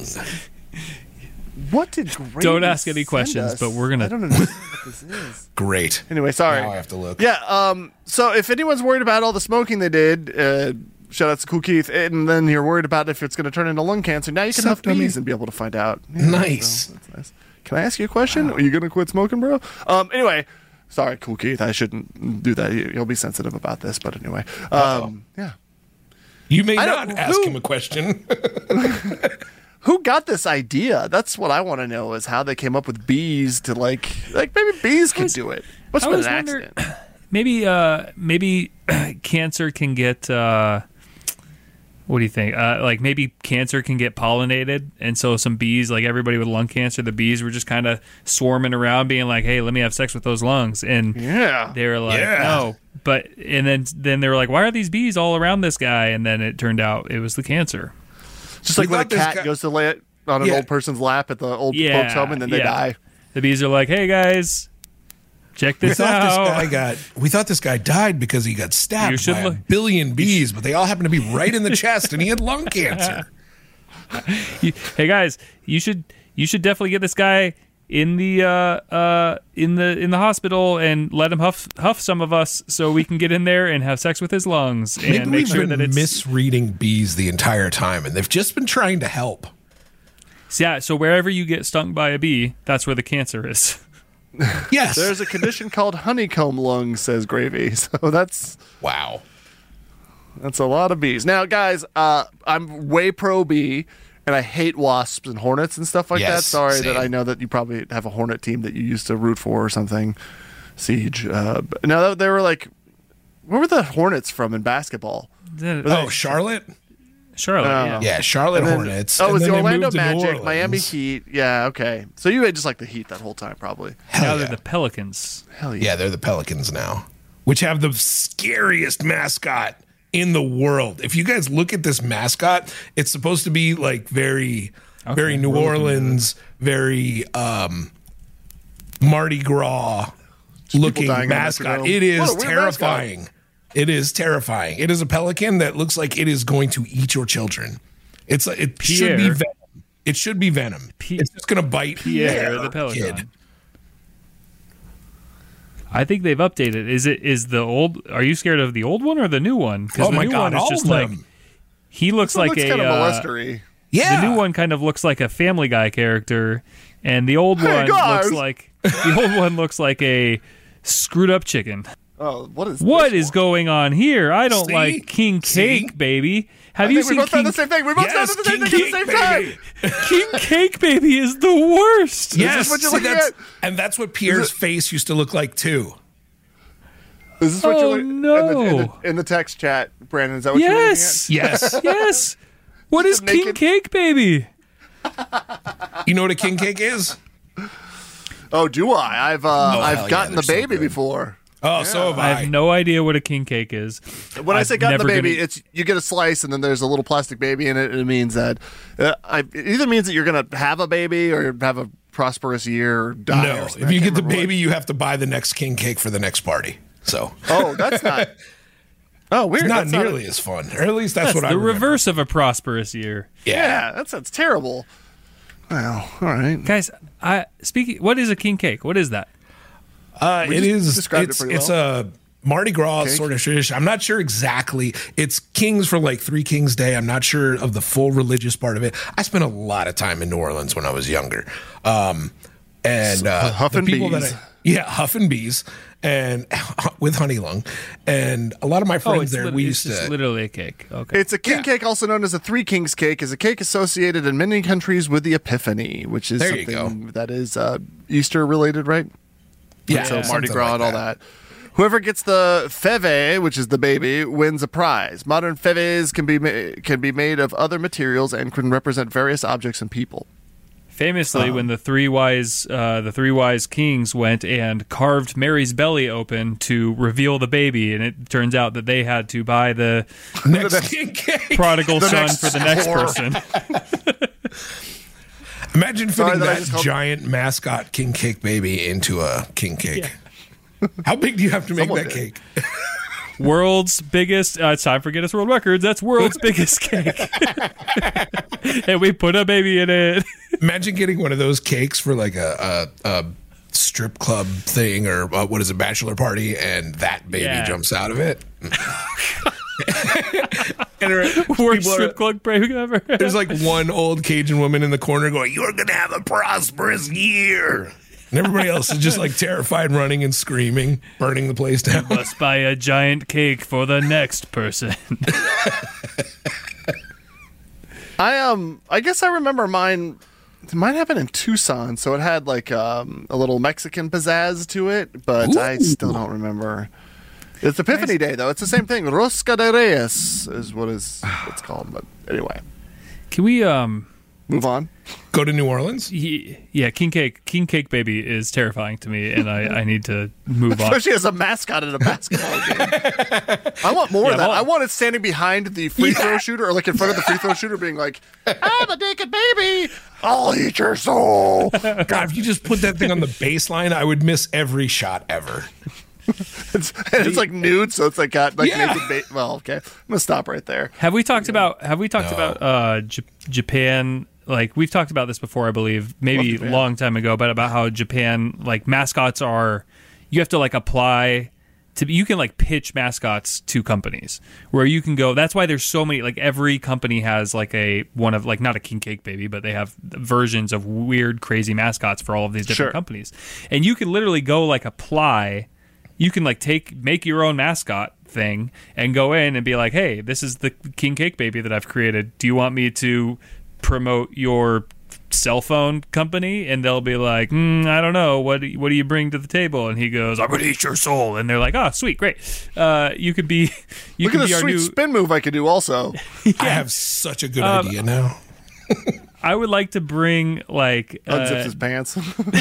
S5: What did Grady
S6: Don't ask any
S5: send
S6: questions,
S5: us?
S6: but we're gonna-
S5: I don't know what this is.
S7: Great.
S5: Anyway, sorry.
S7: Now I have to look.
S5: Yeah. Um. So if anyone's worried about all the smoking they did, uh, shout out to Cool Keith, and then you're worried about if it's going to turn into lung cancer, now you can
S7: Sup,
S5: huff bees
S7: dummy?
S5: and be able to find out. Yeah,
S7: Nice.
S5: so that's nice. Can I ask you a question? Are you going to quit smoking, bro? Um. Anyway. Sorry, Cool Keith. I shouldn't do that. You- You'll be sensitive about this, but anyway. Um. Yeah.
S7: You may
S5: I
S7: not
S5: don't-
S7: ask
S5: who-
S7: him a question.
S5: Who got this idea? That's what I want to know. Is how they came up with bees to like, like maybe bees can do it. Must
S6: I
S5: have been an
S6: was wonder-
S5: accident.
S6: Maybe, uh, maybe cancer can get. Uh, what do you think? Uh, like maybe cancer can get pollinated, and so some bees, like everybody with lung cancer, the bees were just kind of swarming around, being like, "Hey, let me have sex with those lungs," and
S5: Yeah.
S6: they were like,
S7: Yeah.
S6: "No." But and then then they were like, "Why are these bees all around this guy?" And then it turned out it was the cancer.
S5: Just like
S7: We
S5: when a
S7: thought this
S5: cat
S7: guy-
S5: goes to lay it on an
S7: Yeah.
S5: old person's lap at the old
S6: Yeah,
S5: folks' home, and then they
S6: yeah.
S5: die.
S6: The bees are like, "Hey guys, check
S7: We
S6: this
S7: thought this
S6: out."
S7: guy got. We thought this guy died because he got
S6: You
S7: stabbed
S6: should
S7: by a
S6: look-
S7: billion bees, but they all happened to be right in the chest, and he had lung cancer.
S6: You- hey guys, you should you should definitely get this guy in the uh, uh, in the in the hospital and let him huff huff some of us so we can get in there and have sex with his lungs and
S7: Maybe
S6: make
S7: we've
S6: sure
S7: been
S6: that it's
S7: misreading bees the entire time, and they've just been trying to help.
S6: yeah. So wherever you get stung by a bee, that's where the cancer is.
S7: Yes.
S5: There's a condition called honeycomb lungs, says Gravy. So that's
S7: wow.
S5: that's a lot of bees. Now, guys, uh, I'm way pro bee, and I hate wasps and hornets and stuff like that.
S7: Yes,
S5: Sorry
S7: same.
S5: that I know that you probably have a hornet team that you used to root for or something. Siege. Uh, but no, they were like, where were the Hornets from in basketball?
S7: Oh, Charlotte.
S6: Charlotte.
S5: Oh.
S6: yeah.
S7: Yeah, Charlotte
S5: And then-
S7: Hornets.
S5: Oh, it
S7: and
S5: was
S7: then
S5: the
S7: they
S5: Orlando
S7: moved to New
S5: Magic,
S7: Orleans.
S5: Miami Heat. Yeah, okay. So you had just like the Heat that whole time, probably.
S6: Now
S7: Hell
S6: they're
S7: yeah.
S6: the Pelicans.
S5: Hell yeah.
S7: Yeah, they're the Pelicans now, which have the scariest mascot in the world. If you guys look at this mascot, it's supposed to be like very, very New Orleans, very um, Mardi Gras looking
S5: dying on
S7: mascot.
S5: Metrodome.
S7: It is
S5: What a weird
S7: terrifying. It is terrifying. It is a pelican that looks like it is going to eat your children. It's like it should be
S6: Pierre.
S7: venom. It should be venom.
S6: P-
S7: it's just going to bite
S6: Pierre
S7: your
S6: the Pelican.
S7: kid.
S6: I think they've updated. Is it is the old? Are you scared of the old one or the new one? Because
S7: Oh
S6: the
S7: my
S6: new
S7: God,
S6: one is
S7: all
S6: just
S7: of
S6: like
S7: them.
S6: he looks
S5: It
S6: like
S5: looks
S6: a
S5: kind of
S6: uh,
S5: molestery.
S7: Yeah.
S6: The new one kind of looks like a Family Guy character, and the old
S5: Hey,
S6: one
S5: guys!
S6: looks like the old one looks like a screwed up chicken.
S5: Oh, what is
S6: What
S5: this
S6: is
S5: one?
S6: going on here? I don't
S7: See?
S6: like King
S7: See?
S6: Cake Baby. Have
S5: I
S6: you
S5: think we
S6: seen
S5: both
S6: King
S5: found the same thing. We both
S7: Yes,
S5: found the same
S7: King
S5: thing at the
S7: Cake
S5: same time.
S7: Baby.
S6: King Cake Baby is the worst.
S7: Yes,
S5: what you're
S7: see,
S5: looking
S7: that's-
S5: at?
S7: and that's what Pierre's face used to look like too.
S5: Is this what
S6: Oh,
S5: you're in
S6: no.
S5: the, in, the, in the text chat, Brandon? Is that what
S6: Yes.
S5: you're
S7: Yes.
S6: Yes. What is
S5: Just a
S6: king
S5: naked-
S6: cake baby?
S7: You know what a king cake is?
S5: looking at? Oh, do I? I've uh,
S7: Oh, hell
S5: I've
S7: yeah,
S5: gotten the
S7: they're so
S5: baby
S7: good.
S5: before.
S7: Oh, so have
S6: I
S7: I.
S6: have no idea what a king cake is.
S5: When i
S6: I've
S5: say gotten the
S6: never
S5: baby,
S6: gonna-
S5: it's you get a slice and then there's a little plastic baby in it, and it means that uh, I, it either means that you're gonna have a baby or have a prosperous year or die.
S7: No,
S5: or something.
S7: if
S5: I
S7: you
S5: can't
S7: get the
S5: remember
S7: baby, you have to buy the next king cake for the next party. So
S5: what- Oh, that's not. Oh, weird.
S7: it's not
S5: That's
S7: nearly as fun, or at least that's,
S6: That's
S7: what
S6: the
S7: I remember.
S6: reverse of a prosperous year.
S5: Yeah, that sounds terrible. Well, all right.
S6: Guys, I speaking what is a king cake? What is that?
S7: Uh,
S5: We
S7: it
S5: just
S7: is.
S5: described it
S7: It's,
S5: pretty
S7: it's
S5: well.
S7: a Mardi Gras
S5: Cake?
S7: sort of tradition. I'm not sure exactly. It's Kings for like Three Kings Day. I'm not sure of the full religious part of it. I spent a lot of time in New Orleans when I was younger, um, and uh,
S5: huff
S7: the
S5: and
S7: people
S5: bees.
S7: that I, yeah, huff and bees, and with honey lung, and a lot of my friends
S6: Oh, it's,
S7: there.
S6: lit-
S7: we
S6: it's
S7: used
S6: just
S7: to.
S6: literally a cake. Okay.
S5: It's a king
S7: Yeah.
S5: cake, also known as a three kings cake, is a cake associated in many countries with the Epiphany, which is
S7: There you
S5: something that is uh, Easter related, right?
S7: Yeah,
S5: so Mardi
S7: something
S5: Gras
S7: like
S5: and all that. Whoever gets the feve, which is the baby, wins a prize. Modern feves can be ma- can be made of other materials and can represent various objects and people.
S6: Famously, when the three wise uh, the three wise kings went and carved Mary's belly open to reveal the baby, and it turns out that they had to buy the
S7: Next king cake.
S6: prodigal
S5: The
S6: son
S5: next
S6: for the next
S5: whore.
S6: person.
S7: Imagine
S5: Sorry
S7: fitting
S5: that I
S7: that
S5: just called-
S7: giant mascot king cake baby into a king cake. How big do you have to make
S5: Someone
S7: that
S5: did.
S7: cake?
S6: World's biggest. Uh, it's time for Guinness World Records. That's world's biggest cake, and we put a baby in it.
S7: Imagine getting one of those cakes for like a, a, a strip club thing or uh, what is a bachelor party, and that baby
S6: Yeah.
S7: jumps out of it. And there-
S6: Worst
S7: people are-
S6: strip club break ever.
S7: there's like one old Cajun woman in the corner going, "You're gonna have a prosperous year," and everybody else is just like terrified, running and screaming, burning the place down.
S6: Must buy a giant cake for the next person.
S5: I um I guess I remember mine. Mine happened in Tucson, so it had like um, a little Mexican pizzazz to it, but I still don't remember. It's Epiphany Day, though. It's the same thing. Rosca de Reyes is what is it's called. But anyway,
S6: Can we um
S5: move on.
S7: Go to New Orleans.
S6: y- yeah, king cake king cake baby is terrifying to me, and I, I need to move on.
S5: Especially as a mascot at a basketball game. I want more
S6: Yeah,
S5: of that.
S6: well-
S5: I want it standing behind the free throw shooter, or like in front of the free throw shooter, being like, "I'm a naked baby. I'll eat your soul."
S7: God, if you just put that thing on the baseline, I would miss every shot ever.
S5: It's, and it's like nude, so it's like got like
S7: Yeah.
S5: naked. Ba- well, okay, I'm gonna stop right there.
S6: Have we talked about have we talked
S7: No.
S6: about uh J- Japan? Like we've talked about this before, I believe, maybe a
S5: Japan.
S6: long time ago, but about how Japan like mascots are you have to like apply to you can like pitch mascots to companies where you can go. That's why there's so many like every company has like a one of like not a king cake baby, but they have versions of weird crazy mascots for all of these different
S5: Sure.
S6: companies. And you can literally go like apply you can like take make your own mascot thing and go in and be like, hey, this is the king cake baby that I've created. Do you want me to promote your cell phone company? And they'll be like, mm, I don't know, what do you, what do you bring to the table? And he goes, I'm gonna eat your soul. And they're like, oh, sweet, great. Uh, you could be you
S5: Look
S6: could
S5: at
S6: be
S5: the
S6: our
S5: sweet
S6: new.
S5: spin move I could do. Also,
S7: I have such a good
S6: Um,
S7: idea now.
S6: I would like to bring like
S5: unzips
S6: uh,
S5: his pants.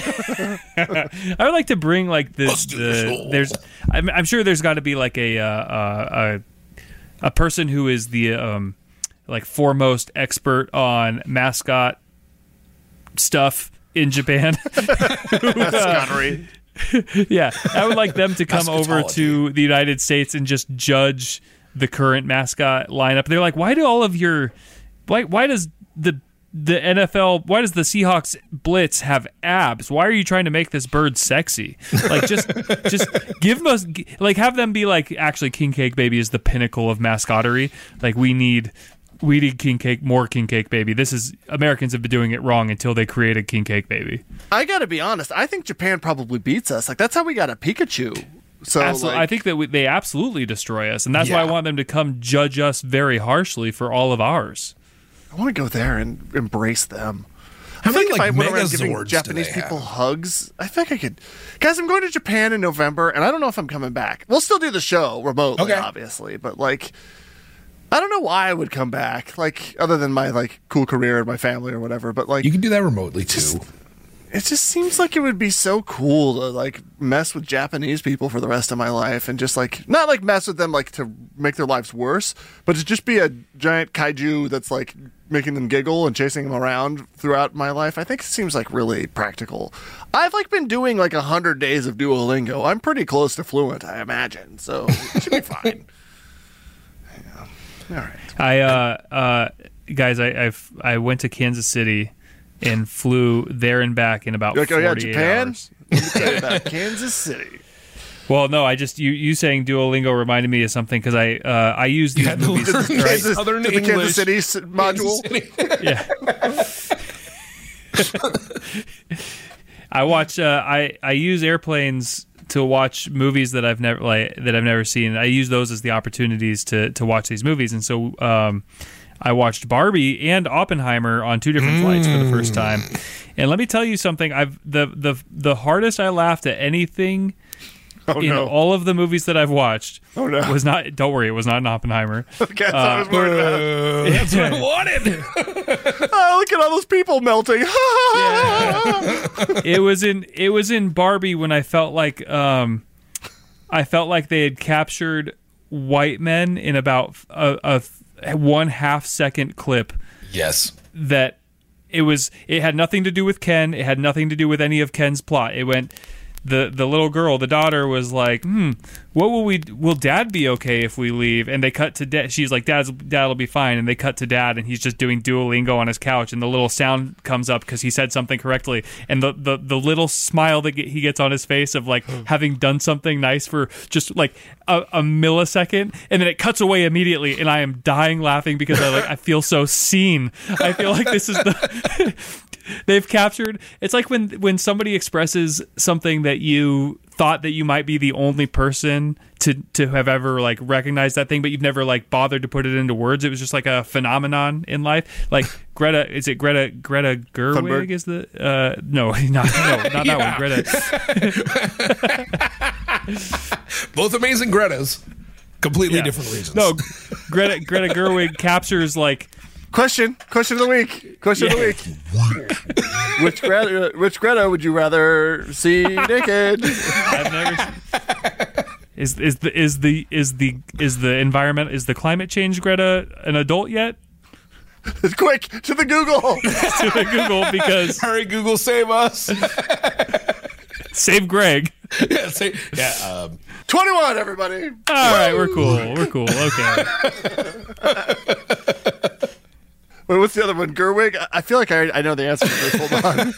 S6: I would like to bring like the, the there's I'm, I'm sure there's got to be like a, uh, uh, a a person who is the um like foremost expert on mascot stuff in Japan.
S5: Mascottery.
S6: Yeah, I would like them to come over
S7: Mascotology.
S6: to the United States and just judge the current mascot lineup. They're like, why do all of your why why does the the N F L, why does the Seahawks blitz have abs? Why are you trying to make this bird sexy? Like, just, just give us, like, have them be like, actually, King Cake Baby is the pinnacle of mascottery. Like, we need, we need King Cake, more King Cake Baby. This is, Americans have been doing it wrong until they created King Cake Baby.
S5: I gotta be honest. I think Japan probably beats us. Like that's how we got a Pikachu. So
S6: Absolutely.
S5: like,
S6: I think that we, they absolutely destroy us, and that's why I
S7: Yeah.
S6: want them to come judge us very harshly for all of ours.
S5: I want to go there and embrace them. I feel
S7: many,
S5: like if
S7: like,
S5: I went around giving
S7: Megazords do
S5: Japanese
S7: they
S5: people
S7: have?
S5: hugs, I think I could. Guys, I'm going to Japan in November, and I don't know if I'm coming back. We'll still do the show remotely,
S7: Okay.
S5: obviously, but like, I don't know why I would come back. Like, other than my like cool career and my family or whatever. But like,
S7: You can do that remotely too.
S5: Just- it just seems like it would be so cool to like mess with Japanese people for the rest of my life, and just like not like mess with them like to make their lives worse, but to just be a giant kaiju that's like making them giggle and chasing them around throughout my life. I think it seems like really practical. I've like been doing like a hundred days of Duolingo. I'm pretty close to fluent, I imagine, so it should be fine. Yeah. All right.
S6: I uh, uh, guys, I I've, I went to Kansas City and flew there and back in about
S5: You're like, oh yeah,
S6: forty-eight
S5: Japan.
S6: hours.
S5: Let me tell you about Kansas City.
S6: Well, no, I just you you saying Duolingo reminded me of something because I uh, I use these
S7: had to
S6: movies.
S7: learn
S6: right?
S5: Kansas,
S7: Southern
S5: to the Kansas
S7: English.
S5: City s- module.
S6: Yeah. I watch. Uh, I I use airplanes to watch movies that I've never like that I've never seen. I use those as the opportunities to to watch these movies, and so um, I watched Barbie and Oppenheimer on two different flights for the first time. And let me tell you something. I've the the the hardest I laughed at anything.
S5: Oh
S6: in
S5: no!
S6: all of the movies that I've watched,
S5: Oh, no.
S6: was not. Don't worry, it was not an Oppenheimer.
S5: Okay, that's what I was worried about.
S7: Uh, that's what I wanted.
S5: Oh, look at all those people melting.
S6: It was in. It was in Barbie when I felt like. Um, I felt like they had captured white men in about a, a one half second clip.
S7: Yes.
S6: That it was. It had nothing to do with Ken. It had nothing to do with any of Ken's plot. It went. The the little girl, the daughter, was like, "Hmm, what will we? Will Dad be okay if we leave?" And they cut to Dad. She's like, "Dad's Dad'll be fine." And they cut to Dad, and he's just doing Duolingo on his couch, and the little sound comes up because he said something correctly, and the the, the little smile that get, he gets on his face of like having done something nice for just like a, a millisecond, and then it cuts away immediately, and I am dying laughing because I like I feel so seen. I feel like this is the. They've captured. It's like when when somebody expresses something that you thought that you might be the only person to to have ever like recognized that thing, but you've never like bothered to put it into words. It was just like a phenomenon in life. Like Greta, is it Greta Greta Gerwig?
S5: Thunberg?
S6: Is the uh, no, not no, not that one. Greta.
S7: Both amazing Gretas. Completely
S6: Yeah.
S7: different reasons.
S6: No, Greta Greta Gerwig captures like.
S5: Question, question of the week, question of the week. Which Greta, which Greta would you rather see naked?
S6: I've never. Seen, is is the is the is the is the environment is the climate change Greta an adult yet?
S5: Quick to the Google.
S6: To the Google because
S7: Hurry, Google, save us.
S6: save Greg.
S7: yeah, say, yeah um,
S5: twenty-one, everybody.
S6: All right, we're cool. We're cool. Okay.
S5: Wait, what's the other one? Gerwig? I- I feel like I, I know the answer to this. Hold on.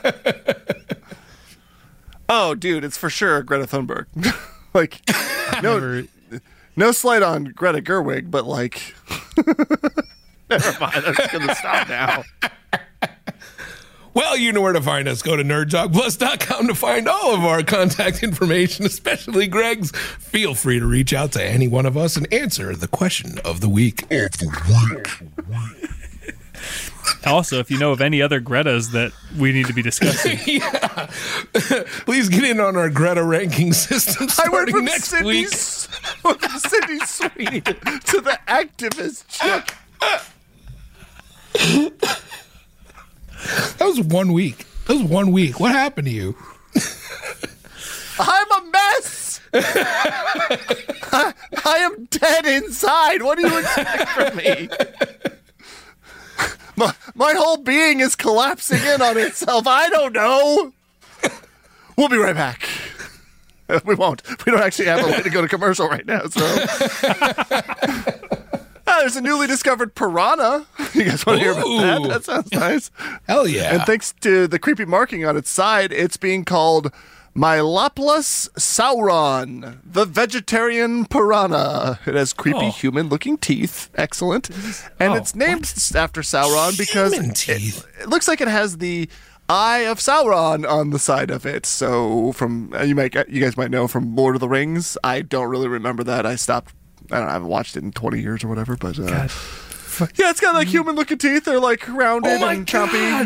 S5: Oh, dude, it's for sure Greta Thunberg. Like, no,
S6: Never-
S5: no slight on Greta Gerwig, but like, never mind. I'm just gonna stop now.
S7: Well, you know where to find us. Go to nerd talk plus dot com to find all of our contact information, especially Greg's. Feel free to reach out to any one of us and answer the question of the week.
S8: Of the week.
S6: Also, if you know of any other Gretas that we need to be discussing,
S7: yeah. Please get in on our Greta ranking system
S5: I went
S7: starting
S5: from
S7: next
S5: Sydney,
S7: week.
S5: S- from Sydney Sweeney to the activist chick.
S7: That was one week. That was one week. What happened to you?
S5: I'm a mess. I, I am dead inside. What do you expect from me? My, my whole being is collapsing in on itself. I don't know. We'll be right back. We won't. We don't actually have a way to go to commercial right now, so. Ah, there's a newly discovered piranha. You guys want to hear about that?
S7: Ooh.
S5: That sounds nice.
S7: Hell yeah.
S5: And thanks to the creepy marking on its side, it's being called Myloplus sauron, the vegetarian piranha. It has creepy
S6: Oh.
S5: human-looking teeth. Excellent. And
S6: oh,
S5: it's named after Sauron because
S7: Human
S5: it,
S7: teeth?
S5: it looks like it has the Eye of Sauron on the side of it. So from uh, you might you guys might know from Lord of the Rings. I don't really remember that. I stopped. I don't know. I haven't watched it in twenty years or whatever. But uh, yeah, it's got like human-looking teeth. They're like rounded
S7: Oh my
S5: and chompy.
S7: God.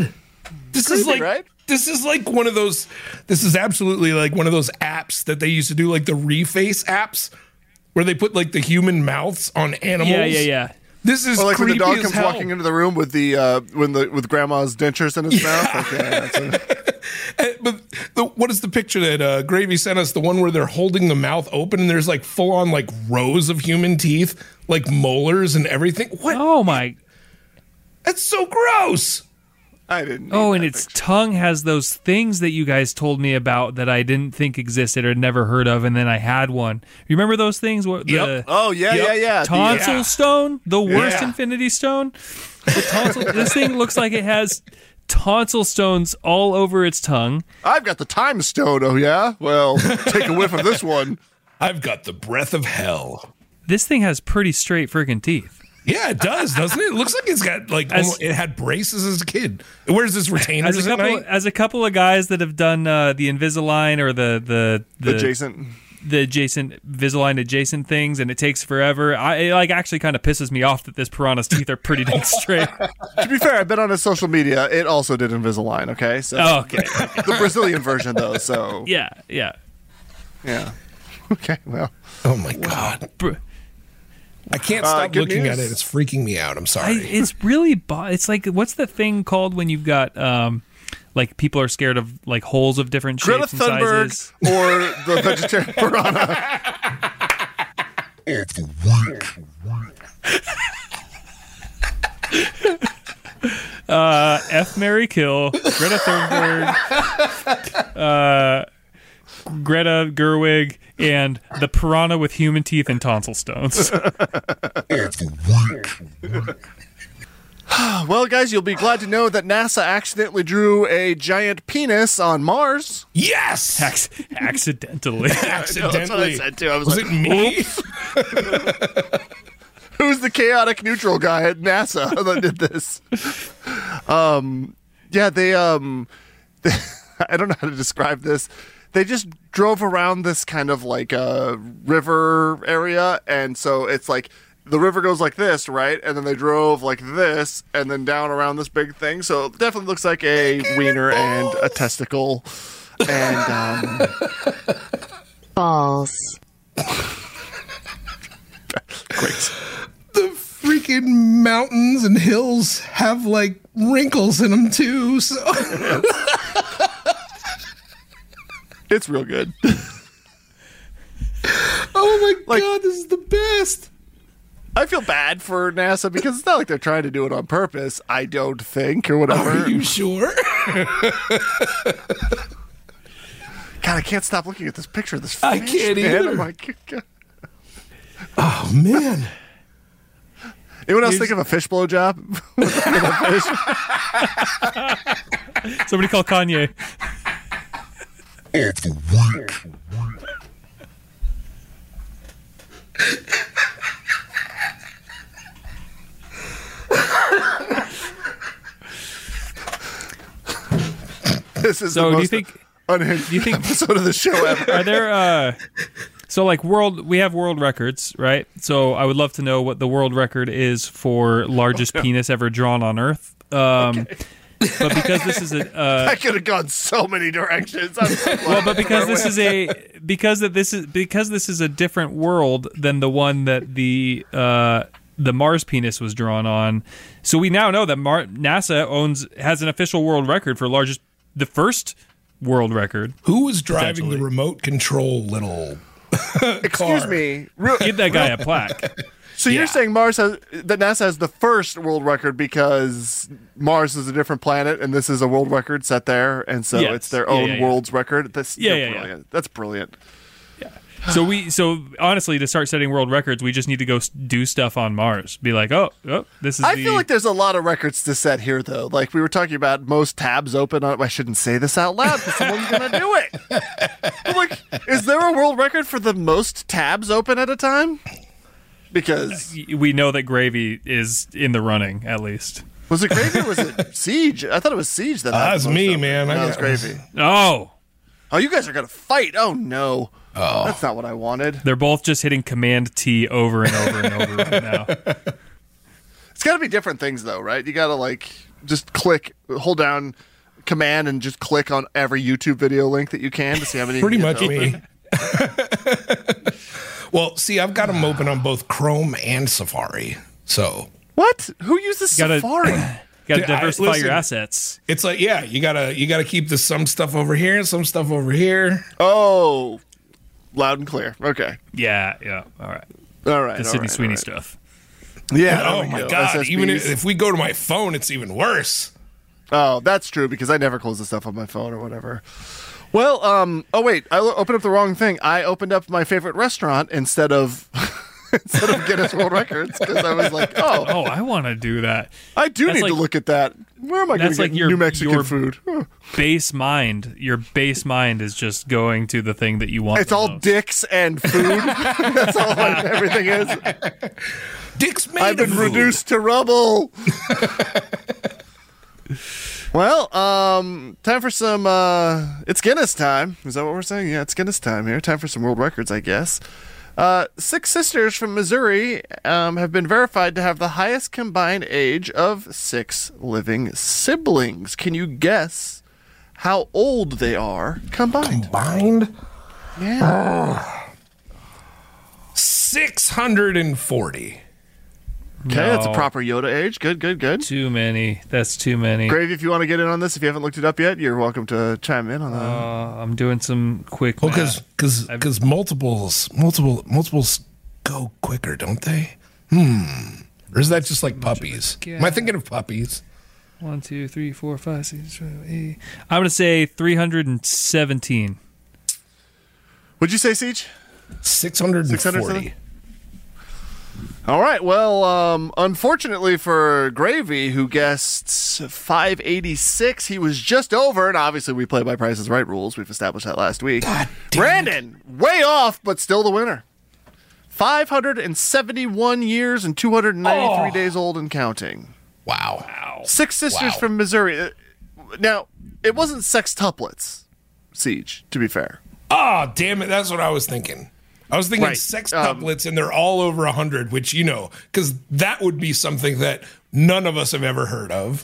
S7: This is
S5: Creepy,
S7: like
S5: right?
S7: this is like one of those. This is absolutely like one of those apps that they used to do, like the Reface apps, where they put like the human mouths on animals.
S6: Yeah, yeah, yeah.
S7: This is
S5: Or like when the
S7: creepy
S5: dog
S7: as
S5: comes
S7: hell.
S5: walking into the room with the uh, when the with grandma's dentures in his mouth. Like, yeah, that's what-
S7: Uh, But the, what is the picture that uh, Gravy sent us? The one where they're holding the mouth open and there's like full on like rows of human teeth, like molars and everything. What?
S6: Oh my.
S7: That's so gross.
S5: I didn't.
S6: Oh,
S5: need
S6: and
S5: that
S6: its
S5: picture.
S6: tongue has those things that you guys told me about that I didn't think existed or never heard of, and then I had one. You remember those things? What the
S7: Yep.
S5: Oh yeah,
S7: Yep.
S5: yeah, yeah. The,
S6: tonsil
S7: Yeah.
S6: stone, the worst
S7: Yeah.
S6: infinity stone. The tonsil. This thing looks like it has tonsil stones all over its tongue.
S5: I've got the time stone. Oh yeah. Well, take a whiff of this one.
S7: I've got the breath of hell.
S6: This thing has pretty straight friggin' teeth.
S7: Yeah, it does, doesn't it? It looks like it's got like
S6: As-
S7: almost- it had braces as a kid. It wears this retainers
S6: As a
S7: at
S6: couple,
S7: night.
S6: as a couple of guys that have done uh, the Invisalign or the the the
S5: Adjacent.
S6: the adjacent Invisalign adjacent things, and it takes forever. I it like actually kind of pisses me off that this piranha's teeth are pretty damn straight.
S5: To be fair, I've been on his social media. It also did Invisalign. Okay, so
S6: Oh, okay.
S5: the Brazilian version though. So
S6: Yeah, yeah.
S5: yeah. Okay. Well,
S7: Oh my god.
S6: Br-
S7: I can't
S5: Uh,
S7: stop
S5: good
S7: looking
S5: news.
S7: at it. It's freaking me out. I'm
S6: I,
S7: sorry.
S6: it's really bo- it's like what's the thing called when you've got um like people are scared of like holes of different
S5: Greta
S6: shapes and
S5: Thunberg
S6: sizes.
S5: or the vegetarian piranha.
S8: Of the week.
S6: Uh, F Mary Kill, Greta Thunberg, uh, Greta Gerwig, and the piranha with human teeth and tonsil stones.
S8: Of the week.
S5: Well, guys, you'll be glad to know that NASA accidentally drew a giant penis on Mars.
S7: yes.
S6: Ac- accidentally.
S7: Accidentally.
S5: That's what I said too. I was,
S7: Was
S5: like,
S7: it me?
S5: who's the chaotic neutral guy at NASA that did this? Um, yeah, they um, I don't know how to describe this. They just drove around this kind of like a river area, and so it's like the river goes like this, right? And then they drove like this, and then down around this big thing. So it definitely looks like a wiener and a testicle, and um,
S9: balls.
S5: great.
S7: The freaking mountains and hills have like wrinkles in them too. So
S5: It's real good.
S7: oh my
S5: Like-
S7: god, this is the best.
S5: I feel bad for NASA because it's not like they're trying to do it on purpose. I don't think, or whatever.
S7: Are you sure?
S5: God, I can't stop looking at this picture of this fish.
S7: I can't
S5: man.
S7: either.
S5: I'm like, God.
S7: Oh man.
S5: Anyone else think of a fish blowjob?
S6: Somebody call Kanye.
S8: Of the week.
S5: This is
S6: So
S5: the
S6: do you
S5: most
S6: think-
S5: unhinged
S6: do you think-
S5: episode of the show ever.
S6: Are there uh so like world we have world records, right? So I would love to know what the world record is for largest penis ever drawn on Earth. Um but because this is a uh
S5: I could have gone so many directions. I'm so glad
S6: well, but because
S5: that's
S6: this
S5: where I
S6: is a because that this is because this is a different world than the one that the uh, the Mars penis was drawn on. So we now know that Mar- NASA owns has an official world record for largest, the first world record.
S7: Who was driving the
S6: Potentially.
S7: remote control little
S5: went. Excuse
S7: car?
S5: me. Real,
S6: Give that guy a plaque.
S5: so
S7: Yeah.
S5: you're saying Mars has that NASA has the first world record because Mars is a different planet and this is a world record set there, and so
S6: Yes.
S5: it's their
S6: Yeah,
S5: own
S6: yeah, yeah.
S5: world's record. That's
S6: Yeah,
S5: you're
S6: yeah, yeah.
S5: brilliant. That's brilliant.
S6: So we so honestly to start setting world records, we just need to go s- do stuff on Mars. Be like, oh, oh this is.
S5: I
S6: the,
S5: feel like there's a lot of records to set here, though. Like we were talking about most tabs open on. I shouldn't say this out loud because someone's gonna do it. I'm like, is there a world record for the most tabs open at a time? Because
S6: we know that Gravy is in the running at least.
S5: was it Gravy or was it Siege? I thought it was Siege that.
S7: Uh,
S5: had
S7: that's
S5: the most
S7: me,
S5: open.
S7: man. I
S5: No, it was
S7: got-
S5: Gravy.
S6: Oh,
S5: Oh, you guys are gonna fight. Oh no. Oh, that's not what I wanted.
S6: they're both just hitting Command T over and over and over right now.
S5: It's got to be different things, though, right? You got to like just click, hold down command and just click on every YouTube video link that you can to see how many.
S7: Pretty
S5: you
S7: much
S5: get
S7: me. Well, see, I've got them open on both Chrome and Safari. So
S5: what? Who uses
S6: Gotta-
S5: Safari?
S6: Got to
S7: Dude, I-
S6: diversify
S7: listen,
S6: your assets.
S7: it's like, yeah, you gotta you gotta keep the some stuff over here, some stuff over here.
S5: Oh, loud and clear. Okay.
S6: Yeah, yeah. All right.
S5: All right.
S6: The
S5: all
S6: Sydney
S5: right,
S6: Sweeney
S5: all right.
S6: stuff.
S5: Yeah. there
S7: Oh
S5: we
S7: my
S5: go.
S7: god!
S5: S S Bs.
S7: Even if, if we go to my phone, it's even worse.
S5: Oh, that's true because I never close the stuff on my phone or whatever. Well, um, oh wait, I lo- opened up the wrong thing. I opened up my favorite restaurant instead of instead of Guinness World Records because I was like, oh,
S6: Oh, I want to do that.
S5: I do
S6: That's
S5: need
S6: like-
S5: to look at that. Where am I going
S6: That's
S5: to
S6: like
S5: get
S6: your-
S5: New Mexican
S6: your-
S5: food? Huh.
S6: Base mind, your base mind is just going to the thing that you want.
S5: It's
S6: the
S5: all
S6: most.
S5: dicks and food. That's all like, everything is.
S7: Dick's made
S5: I've been
S7: of food.
S5: reduced to rubble. Well, um, time for some. Uh, it's Guinness time. Is that what we're saying? Yeah, it's Guinness time here. Time for some world records, I guess. Uh, six sisters from Missouri um, have been verified to have the highest combined age of six living siblings. Can you guess how old they are combined?
S7: Combined
S5: Yeah.
S7: six hundred and forty.
S5: Okay, that's a
S6: No.
S5: proper Yoda age. Good, good, good.
S6: Too many. That's too many.
S5: Gravy, if you want to get in on this, if you haven't looked it up yet, you're welcome to chime in on that.
S6: Uh, I'm doing some quick.
S7: Well,
S6: math.
S7: because because multiples multiple multiples go quicker, don't they? Hmm. Or is that just like puppies? Am I thinking of puppies?
S6: One, two, three, four, five, six, seven, eight. I'm gonna say three hundred seventeen.
S5: Would you say, Siege?
S7: Six hundred and forty.
S5: All right. Well, um, unfortunately for Gravy, who guessed five eighty-six, he was just over, and obviously we play by Price is Right rules. We've established that last week.
S7: God damn
S5: Brandon, way off, but still the winner. five hundred seventy-one years and two hundred ninety-three
S7: Oh.
S5: days old and counting.
S7: Wow.
S5: Six sisters
S7: Wow.
S5: from Missouri. Uh, Now, it wasn't sextuplets, Siege, to be fair.
S7: Oh, damn it. That's what I was thinking. I was thinking
S5: Right.
S7: sextuplets, and they're all over one hundred, which, you know, because that would be something that none of us have ever heard of.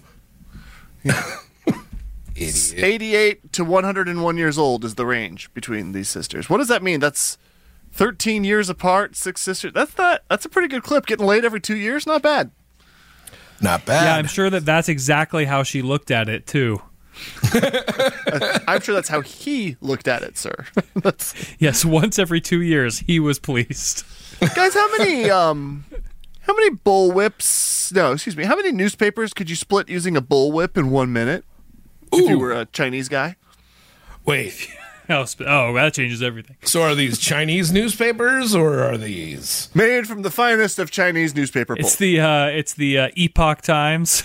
S7: Idiot.
S5: eighty-eight to one hundred one years old is the range between these sisters. What does that mean? That's thirteen years apart, six sisters. That's not. That's a pretty good clip. Getting laid every two years, not bad.
S7: Not bad.
S6: Yeah, I'm sure that that's exactly how she looked at it too.
S5: I'm sure that's how he looked at it, sir. That's,
S6: Yes, once every two years, he was pleased.
S5: guys, how many um, how many bullwhips? No, excuse me. How many newspapers could you split using a bullwhip in one minute? If you
S7: Ooh.
S5: were a Chinese guy.
S7: Wait.
S6: Oh, sp- oh, that changes everything.
S7: So are these Chinese newspapers, or are these?
S5: Made from the finest of Chinese newspaper
S6: It's
S5: pulp.
S6: the uh, it's the uh, Epoch Times.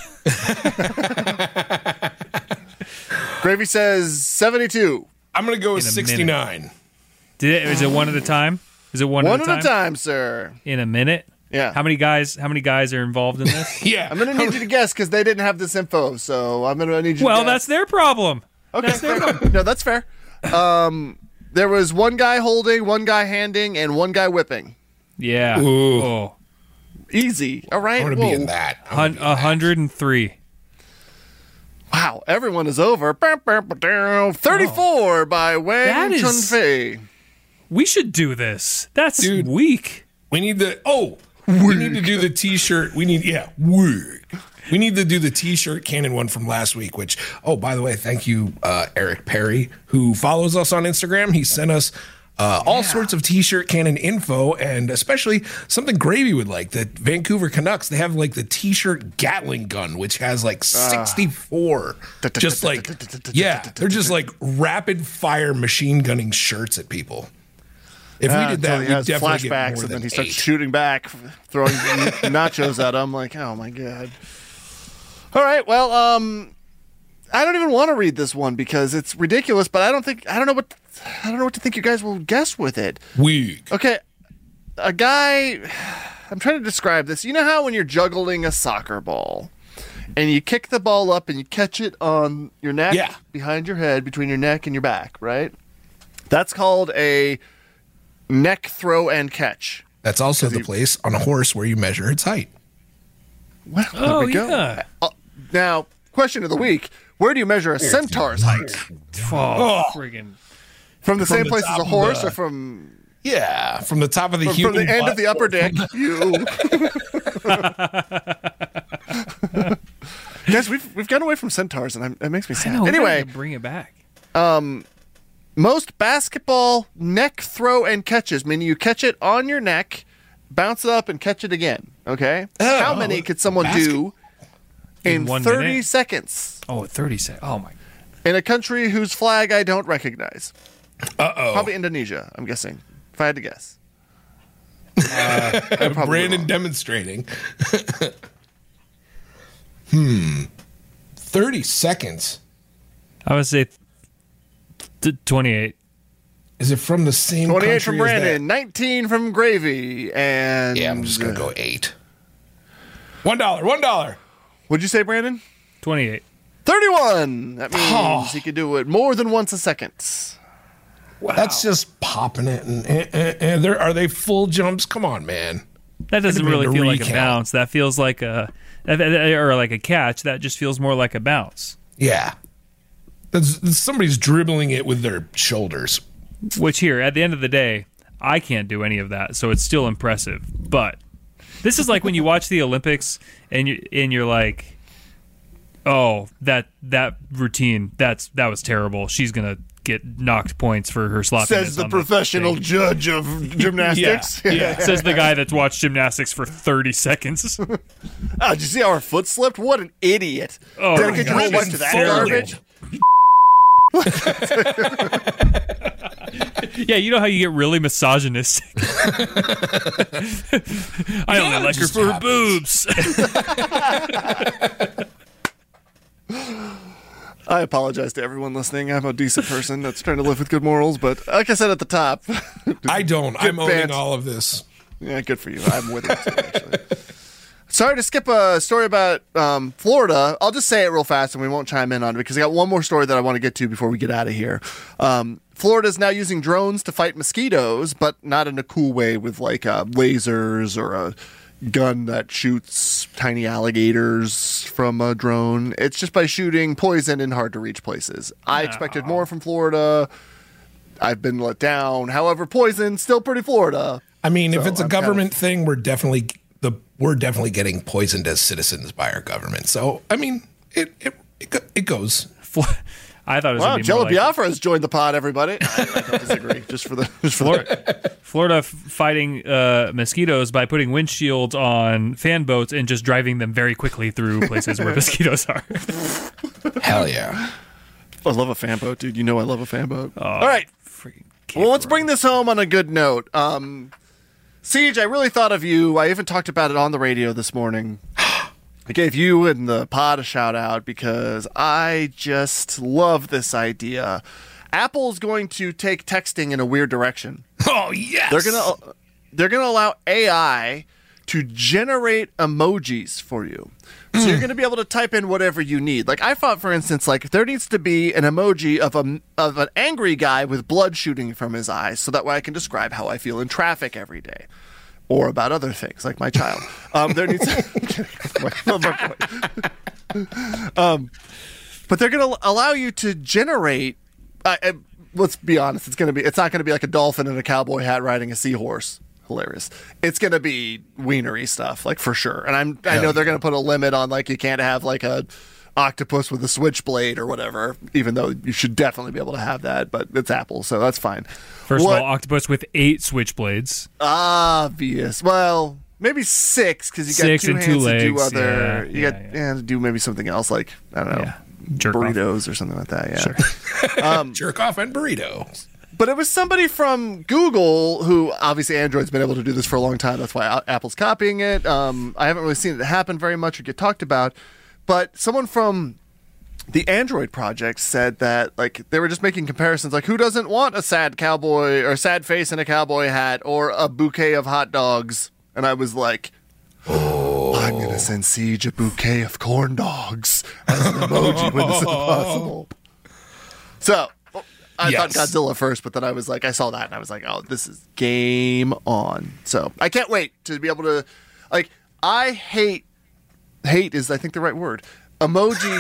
S5: Gravy says seventy-two.
S7: I'm going to go with
S6: In a
S7: sixty-nine.
S6: Did it? Is it one at a time? Is it one,
S5: One
S6: at
S5: at
S6: a time?
S5: a time, sir.
S6: In a minute?
S5: Yeah.
S6: How many guys? How many guys are involved in this?
S7: Yeah.
S5: I'm gonna need you to guess because they didn't have this info, so I'm gonna need you.
S6: well,
S5: to
S6: that's
S5: guess.
S6: their problem.
S5: okay. fair enough. No, that's fair. Um, there was one guy holding, one guy handing, and one guy whipping.
S6: Yeah.
S7: Ooh.
S6: Oh,
S5: Easy. All right.
S7: I want to be
S5: Whoa.
S7: in that. I wanna
S6: hun-
S7: be in
S6: a
S7: that.
S6: hundred and three.
S5: Wow. Everyone is over. thirty-four by Wang
S6: That is-
S5: Chunfei.
S6: We should do this. That's
S7: Dude.
S6: weak.
S7: We need the oh, we need to do the T-shirt. We need yeah, work. We need to do the T-shirt canon one from last week. Which oh, by the way, thank you, uh, Eric Perry, who follows us on Instagram. He sent us uh, all sorts of T-shirt canon info, and especially something Gravy would like. The Vancouver Canucks, they have like the T-shirt Gatling gun, which has like sixty-four. Just like yeah, they're just like rapid fire machine gunning shirts at people. If we
S5: Ah,
S7: did that,
S5: until
S7: we'd
S5: he has
S7: definitely get
S5: flashbacks,
S7: more
S5: and
S7: than
S5: then he starts
S7: eight.
S5: shooting back, throwing nachos at him. Like, oh my god. All right. Well, um, I don't even want to read this one because it's ridiculous. But I don't think I don't know what I don't know what to think. You guys will guess with it.
S7: Weak.
S5: Okay, a guy. I'm trying to describe this. You know how when you're juggling a soccer ball, and you kick the ball up and you catch it on your neck,
S7: Yeah.
S5: behind your head, between your neck and your back, right? That's called a neck throw and catch.
S7: That's also the place on a horse where you measure its height.
S5: Well, there
S6: Oh
S5: we go.
S6: yeah.
S5: Uh, now, question of the week: Where do you measure a centaur's height?
S6: Oh, friggin'.
S5: From the
S7: From
S5: same
S7: the
S5: place
S7: top
S5: as a
S7: of
S5: horse,
S7: the-
S5: or from
S7: Yeah, from the top of the
S5: from, from
S7: human
S5: the end
S7: butt
S5: of the upper
S7: or
S5: dick?
S7: from-
S5: You. Guys, we've we've gone away from centaurs, and I'm, it makes me
S6: I
S5: sad.
S6: know, we gotta
S5: Anyway,
S6: bring it back.
S5: most basketball neck throw and catches, meaning you catch it on your neck, bounce it up, and catch it again. Okay,
S7: Oh,
S5: how many could someone
S7: basket-
S5: do in,
S6: In one
S5: thirty
S6: minute?
S5: seconds
S6: Oh, thirty seconds. Oh, my.
S5: in a country whose flag I don't recognize?
S7: Uh-oh.
S5: Probably Indonesia. I'm guessing. If I had to guess.
S7: Brandon
S5: wrong.
S7: demonstrating. hmm. thirty seconds.
S6: I would say t- twenty-eight.
S7: Is it from the same
S5: twenty-eight
S7: country
S5: from
S7: as that?
S5: Brandon, nineteen from Gravy, and
S7: Yeah, I'm just going to go eight. One dollar, one dollar.
S5: What'd you say, Brandon?
S6: twenty-eight.
S5: thirty-one. That means
S7: Oh.
S5: he can do it more than once a second.
S7: That's just popping it. And, and, and, and there, are they full jumps? Come on, man.
S6: That doesn't
S7: Could've
S6: really
S7: been a
S6: feel like a
S7: recount.
S6: bounce. That feels like a, or like a catch. That just feels more like a bounce.
S7: Yeah. That's, that's- somebody's dribbling it with their shoulders.
S6: Which here, at the end of the day, I can't do any of that, so it's still impressive. But this is like when you watch the Olympics and you and you're like, oh, that that routine, that's that was terrible. She's gonna get knocked points for her sloppiness.
S5: Says the
S6: on
S5: professional
S6: thing.
S5: judge of gymnastics.
S7: Yeah, yeah.
S6: Says the guy that's watched gymnastics for thirty seconds.
S5: Oh, did you see how her foot slipped? What an idiot.
S6: Oh,
S5: Did I
S6: my
S5: get
S6: gosh,
S5: you much
S6: it's
S5: to that
S6: terrible.
S5: garbage?
S6: Yeah, you know how you get really misogynistic. I only like her
S7: just
S6: for her
S7: happens.
S6: boobs.
S5: I apologize to everyone listening. I'm a decent person that's trying to live with good morals, but like I said at the top,
S7: I don't. I'm owning
S5: bant.
S7: all of this.
S5: yeah, good for you. I'm with it too, actually. Sorry to skip a story about um, Florida. I'll just say it real fast and we won't chime in on it because I got one more story that I want to get to before we get out of here. Um, Florida is now using drones to fight mosquitoes, but not in a cool way with like uh, lasers or a gun that shoots tiny alligators from a drone. It's just by shooting poison in hard to reach places. I expected more from Florida. I've been let down. However, poison still pretty Florida.
S7: I mean, if
S5: So
S7: it's a
S5: I'm kind
S7: government thing, we're definitely the we're definitely getting poisoned as citizens by our government. So, I mean, it it it, go- it goes.
S6: I thought it was
S5: Wow,
S6: gonna be
S5: Jello
S6: more like
S5: Biafra has joined the pod, everybody. I, I don't disagree. Just for the just for the,
S6: Florida f- fighting uh, mosquitoes by putting windshields on fan boats and just driving them very quickly through places where mosquitoes are.
S7: Hell yeah.
S5: I love a fan boat, dude. You know I love a fan boat.
S6: Oh,
S5: All right.
S6: Freaking
S5: Well, let's bring this home on a good note. Um, Siege, I really thought of you. I even talked about it on the radio this morning. I gave you and the pod a shout out because I just love this idea. Apple's going to take texting in a weird direction.
S7: Oh yes.
S5: They're gonna they're gonna allow A I to generate emojis for you. So you're going to be able to type in whatever you need. Like I thought, for instance, like there needs to be an emoji of a of an angry guy with blood shooting from his eyes, so that way I can describe how I feel in traffic every day, or about other things like my child. Um, there needs, um, but they're going to allow you to generate. Uh, uh, let's be honest, it's going to be. It's not going to be like a dolphin in a cowboy hat riding a seahorse. Hilarious. It's going to be wienery stuff, like for sure. And I'm, I know they're going to put a limit on like you can't have like a octopus with a switchblade or whatever, even though you should definitely be able to have that. But it's Apple, so that's fine.
S6: First
S5: What-
S6: of all, octopus with eight switchblades.
S5: Obvious. Well, maybe six because you got
S6: Six
S5: two
S6: and
S5: hands
S6: two
S5: to do
S6: legs,
S5: other.
S6: yeah,
S5: you
S6: yeah,
S5: got
S6: yeah.
S5: yeah, to do maybe something else like I don't know,
S6: Yeah. Jerk off.
S5: burritos or something like that. Yeah.
S7: Jerk off and burrito.
S5: But it was somebody from Google who obviously Android's been able to do this for a long time. That's why A- Apple's copying it. Um, I haven't really seen it happen very much or get talked about. But someone from the Android project said that like they were just making comparisons. Like who doesn't want a sad cowboy or a sad face in a cowboy hat or a bouquet of hot dogs? And I was like, oh, I'm going to send Siege a bouquet of corn dogs as an emoji when this is possible. So I
S7: Yes.
S5: thought Godzilla first, but then I was like, I saw that and I was like, oh, this is game on. So I can't wait to be able to, like, I hate, hate is I think the right word. Emojis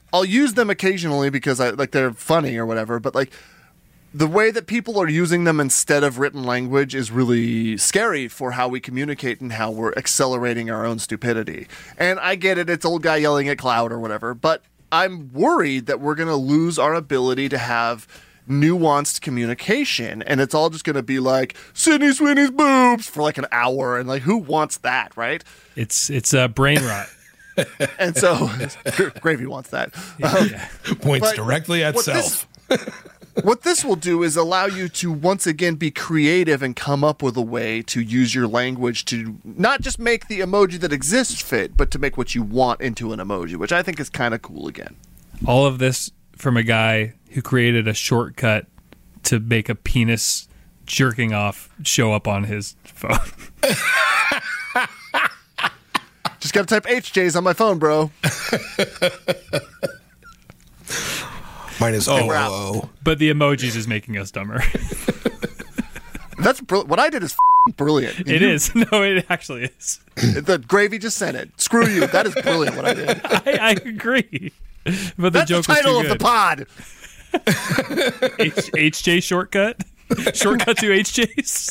S5: I'll use them occasionally because I like they're funny or whatever, but like the way that people are using them instead of written language is really scary for how we communicate and how we're accelerating our own stupidity. And I get it, it's old guy yelling at cloud or whatever, but I'm worried that we're going to lose our ability to have nuanced communication, and it's all just going to be like Sydney Sweeney's boobs for like an hour, and like who wants that, right?
S6: It's it's uh, brain rot.
S5: And so Gravy wants that. Um,
S6: Yeah.
S7: Points
S5: but
S7: directly at
S5: what
S7: self.
S5: This, what this will do is allow you to once again be creative and come up with a way to use your language to not just make the emoji that exists fit, but to make what you want into an emoji, which I think is kind of cool again.
S6: All of this from a guy who created a shortcut to make a penis jerking off show up on his phone.
S5: Just got to type H J's on my phone, bro.
S7: Mine is oh,
S5: we're out.
S7: oh, oh.
S6: But the emojis is making us dumber.
S5: That's br- what I did is f- brilliant.
S6: It
S5: You-
S6: is. No, it actually is.
S5: The Gravy just sent it. Screw you. That is brilliant what I did.
S6: I, I agree. But the
S5: That's the
S6: joke
S5: title
S6: was
S5: of
S6: too
S5: the pod.
S6: good. H- HJ shortcut? Shortcut to H J's?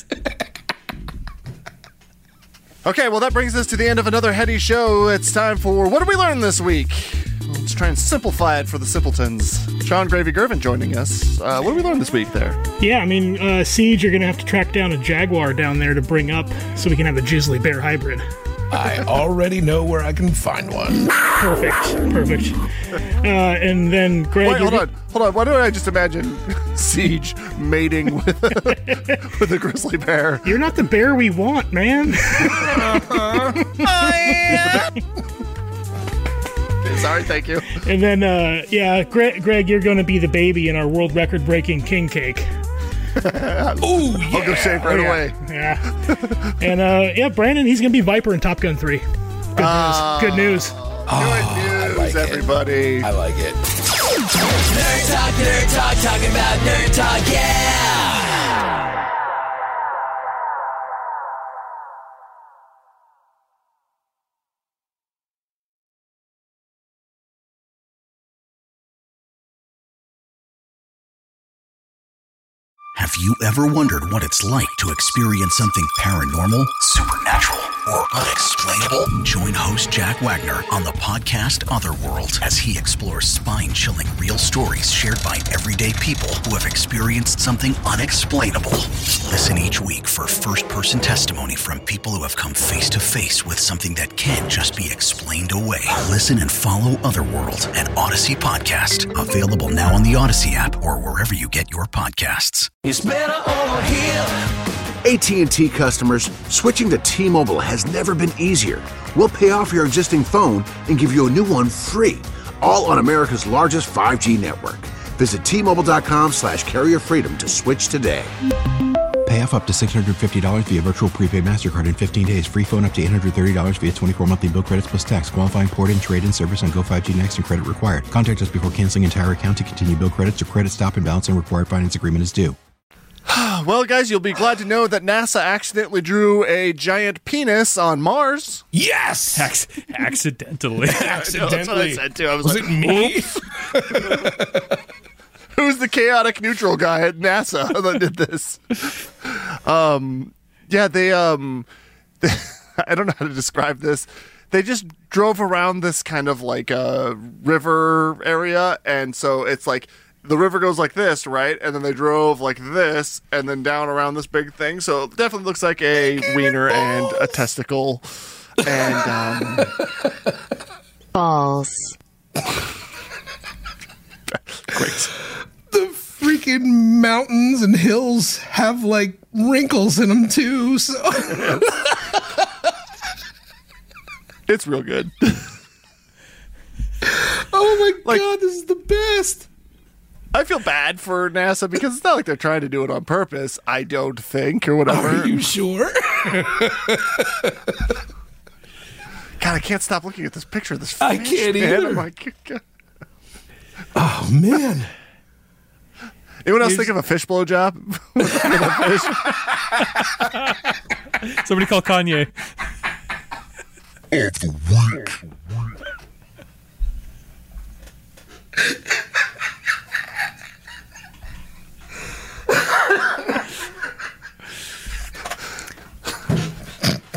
S5: Okay, well, that brings us to the end of another heady show. It's time for What Did We Learn This Week? Let's try and simplify it for the simpletons. Sean Gravy Gervin joining us. Uh, what did we learn this week there?
S10: Yeah, I mean, uh, Siege, you're going to have to track down a Jaguar down there to bring up so we can have a Jizzly Bear hybrid.
S7: I already know where I can find one.
S10: Perfect, perfect. Uh, and then Greg...
S5: Wait, hold
S10: you're-
S5: on, hold on. Why don't I just imagine Siege mating with a, with a grizzly bear?
S10: You're not the bear we want, man.
S5: Sorry, thank you.
S10: And then, uh, yeah, Greg, Greg, you're going to be the baby in our world record-breaking king cake.
S7: Ooh, yeah.
S5: I'll go shave right
S10: Oh, yeah.
S5: away.
S10: Yeah. And, uh, yeah, Brandon, he's going to be Viper in Top Gun three. Good
S5: Uh,
S10: news. Good news.
S5: Good news,
S7: like it.
S5: everybody.
S7: I like it.
S1: Nerd talk, nerd talk, talking about nerd talk, yeah!
S4: Have you ever wondered what it's like to experience something paranormal, supernatural, or unexplainable? Join host Jack Wagner on the podcast Otherworld as he explores spine-chilling real stories shared by everyday people who have experienced something unexplainable. Listen each week for first-person testimony from people who have come face-to-face with something that can't just be explained away. Listen and follow Otherworld, an Odyssey podcast, available now on the Odyssey app or wherever you get your podcasts.
S1: It's better over here.
S2: A T and T customers, switching to T-Mobile has never been easier. We'll pay off your existing phone and give you a new one free, all on America's largest five G network. Visit T-Mobile.com slash carrier freedom to switch today.
S3: Pay off up to six hundred fifty dollars via virtual prepaid MasterCard in fifteen days. Free phone up to eight hundred thirty dollars via twenty-four monthly bill credits plus tax. Qualifying port-in, trade-in service on Go five G Next and credit required. Contact us before canceling entire account to continue bill credits or credit stop and balance and required finance agreement is due.
S5: Well, guys, you'll be glad to know that NASA accidentally drew a giant penis on Mars.
S7: Yes!
S6: Ac- accidentally.
S7: Accidentally.
S5: That's what I said, too. I was,
S7: Was
S5: like,
S7: it me?
S5: who's the chaotic neutral guy at NASA that did this? Um, yeah, they, um, they, I don't know how to describe this. They just drove around this kind of like a uh, river area. And so it's like the river goes like this, right? And then they drove like this and then down around this big thing. So it definitely looks like a wiener and a testicle. And, um,
S9: balls.
S5: great.
S7: The freaking mountains and hills have like wrinkles in them too. So
S5: It's real good.
S7: oh my
S5: Like-
S7: god, this is the best.
S5: I feel bad for NASA because it's not like they're trying to do it on purpose, I don't think, or whatever.
S7: Are you sure?
S5: God, I can't stop looking at this picture of this
S7: I
S5: fish,
S7: can't
S5: man.
S7: either.
S5: I'm like, God.
S7: Oh man.
S5: Anyone else think of a fish blowjob?
S6: Somebody call Kanye.
S8: Of the week.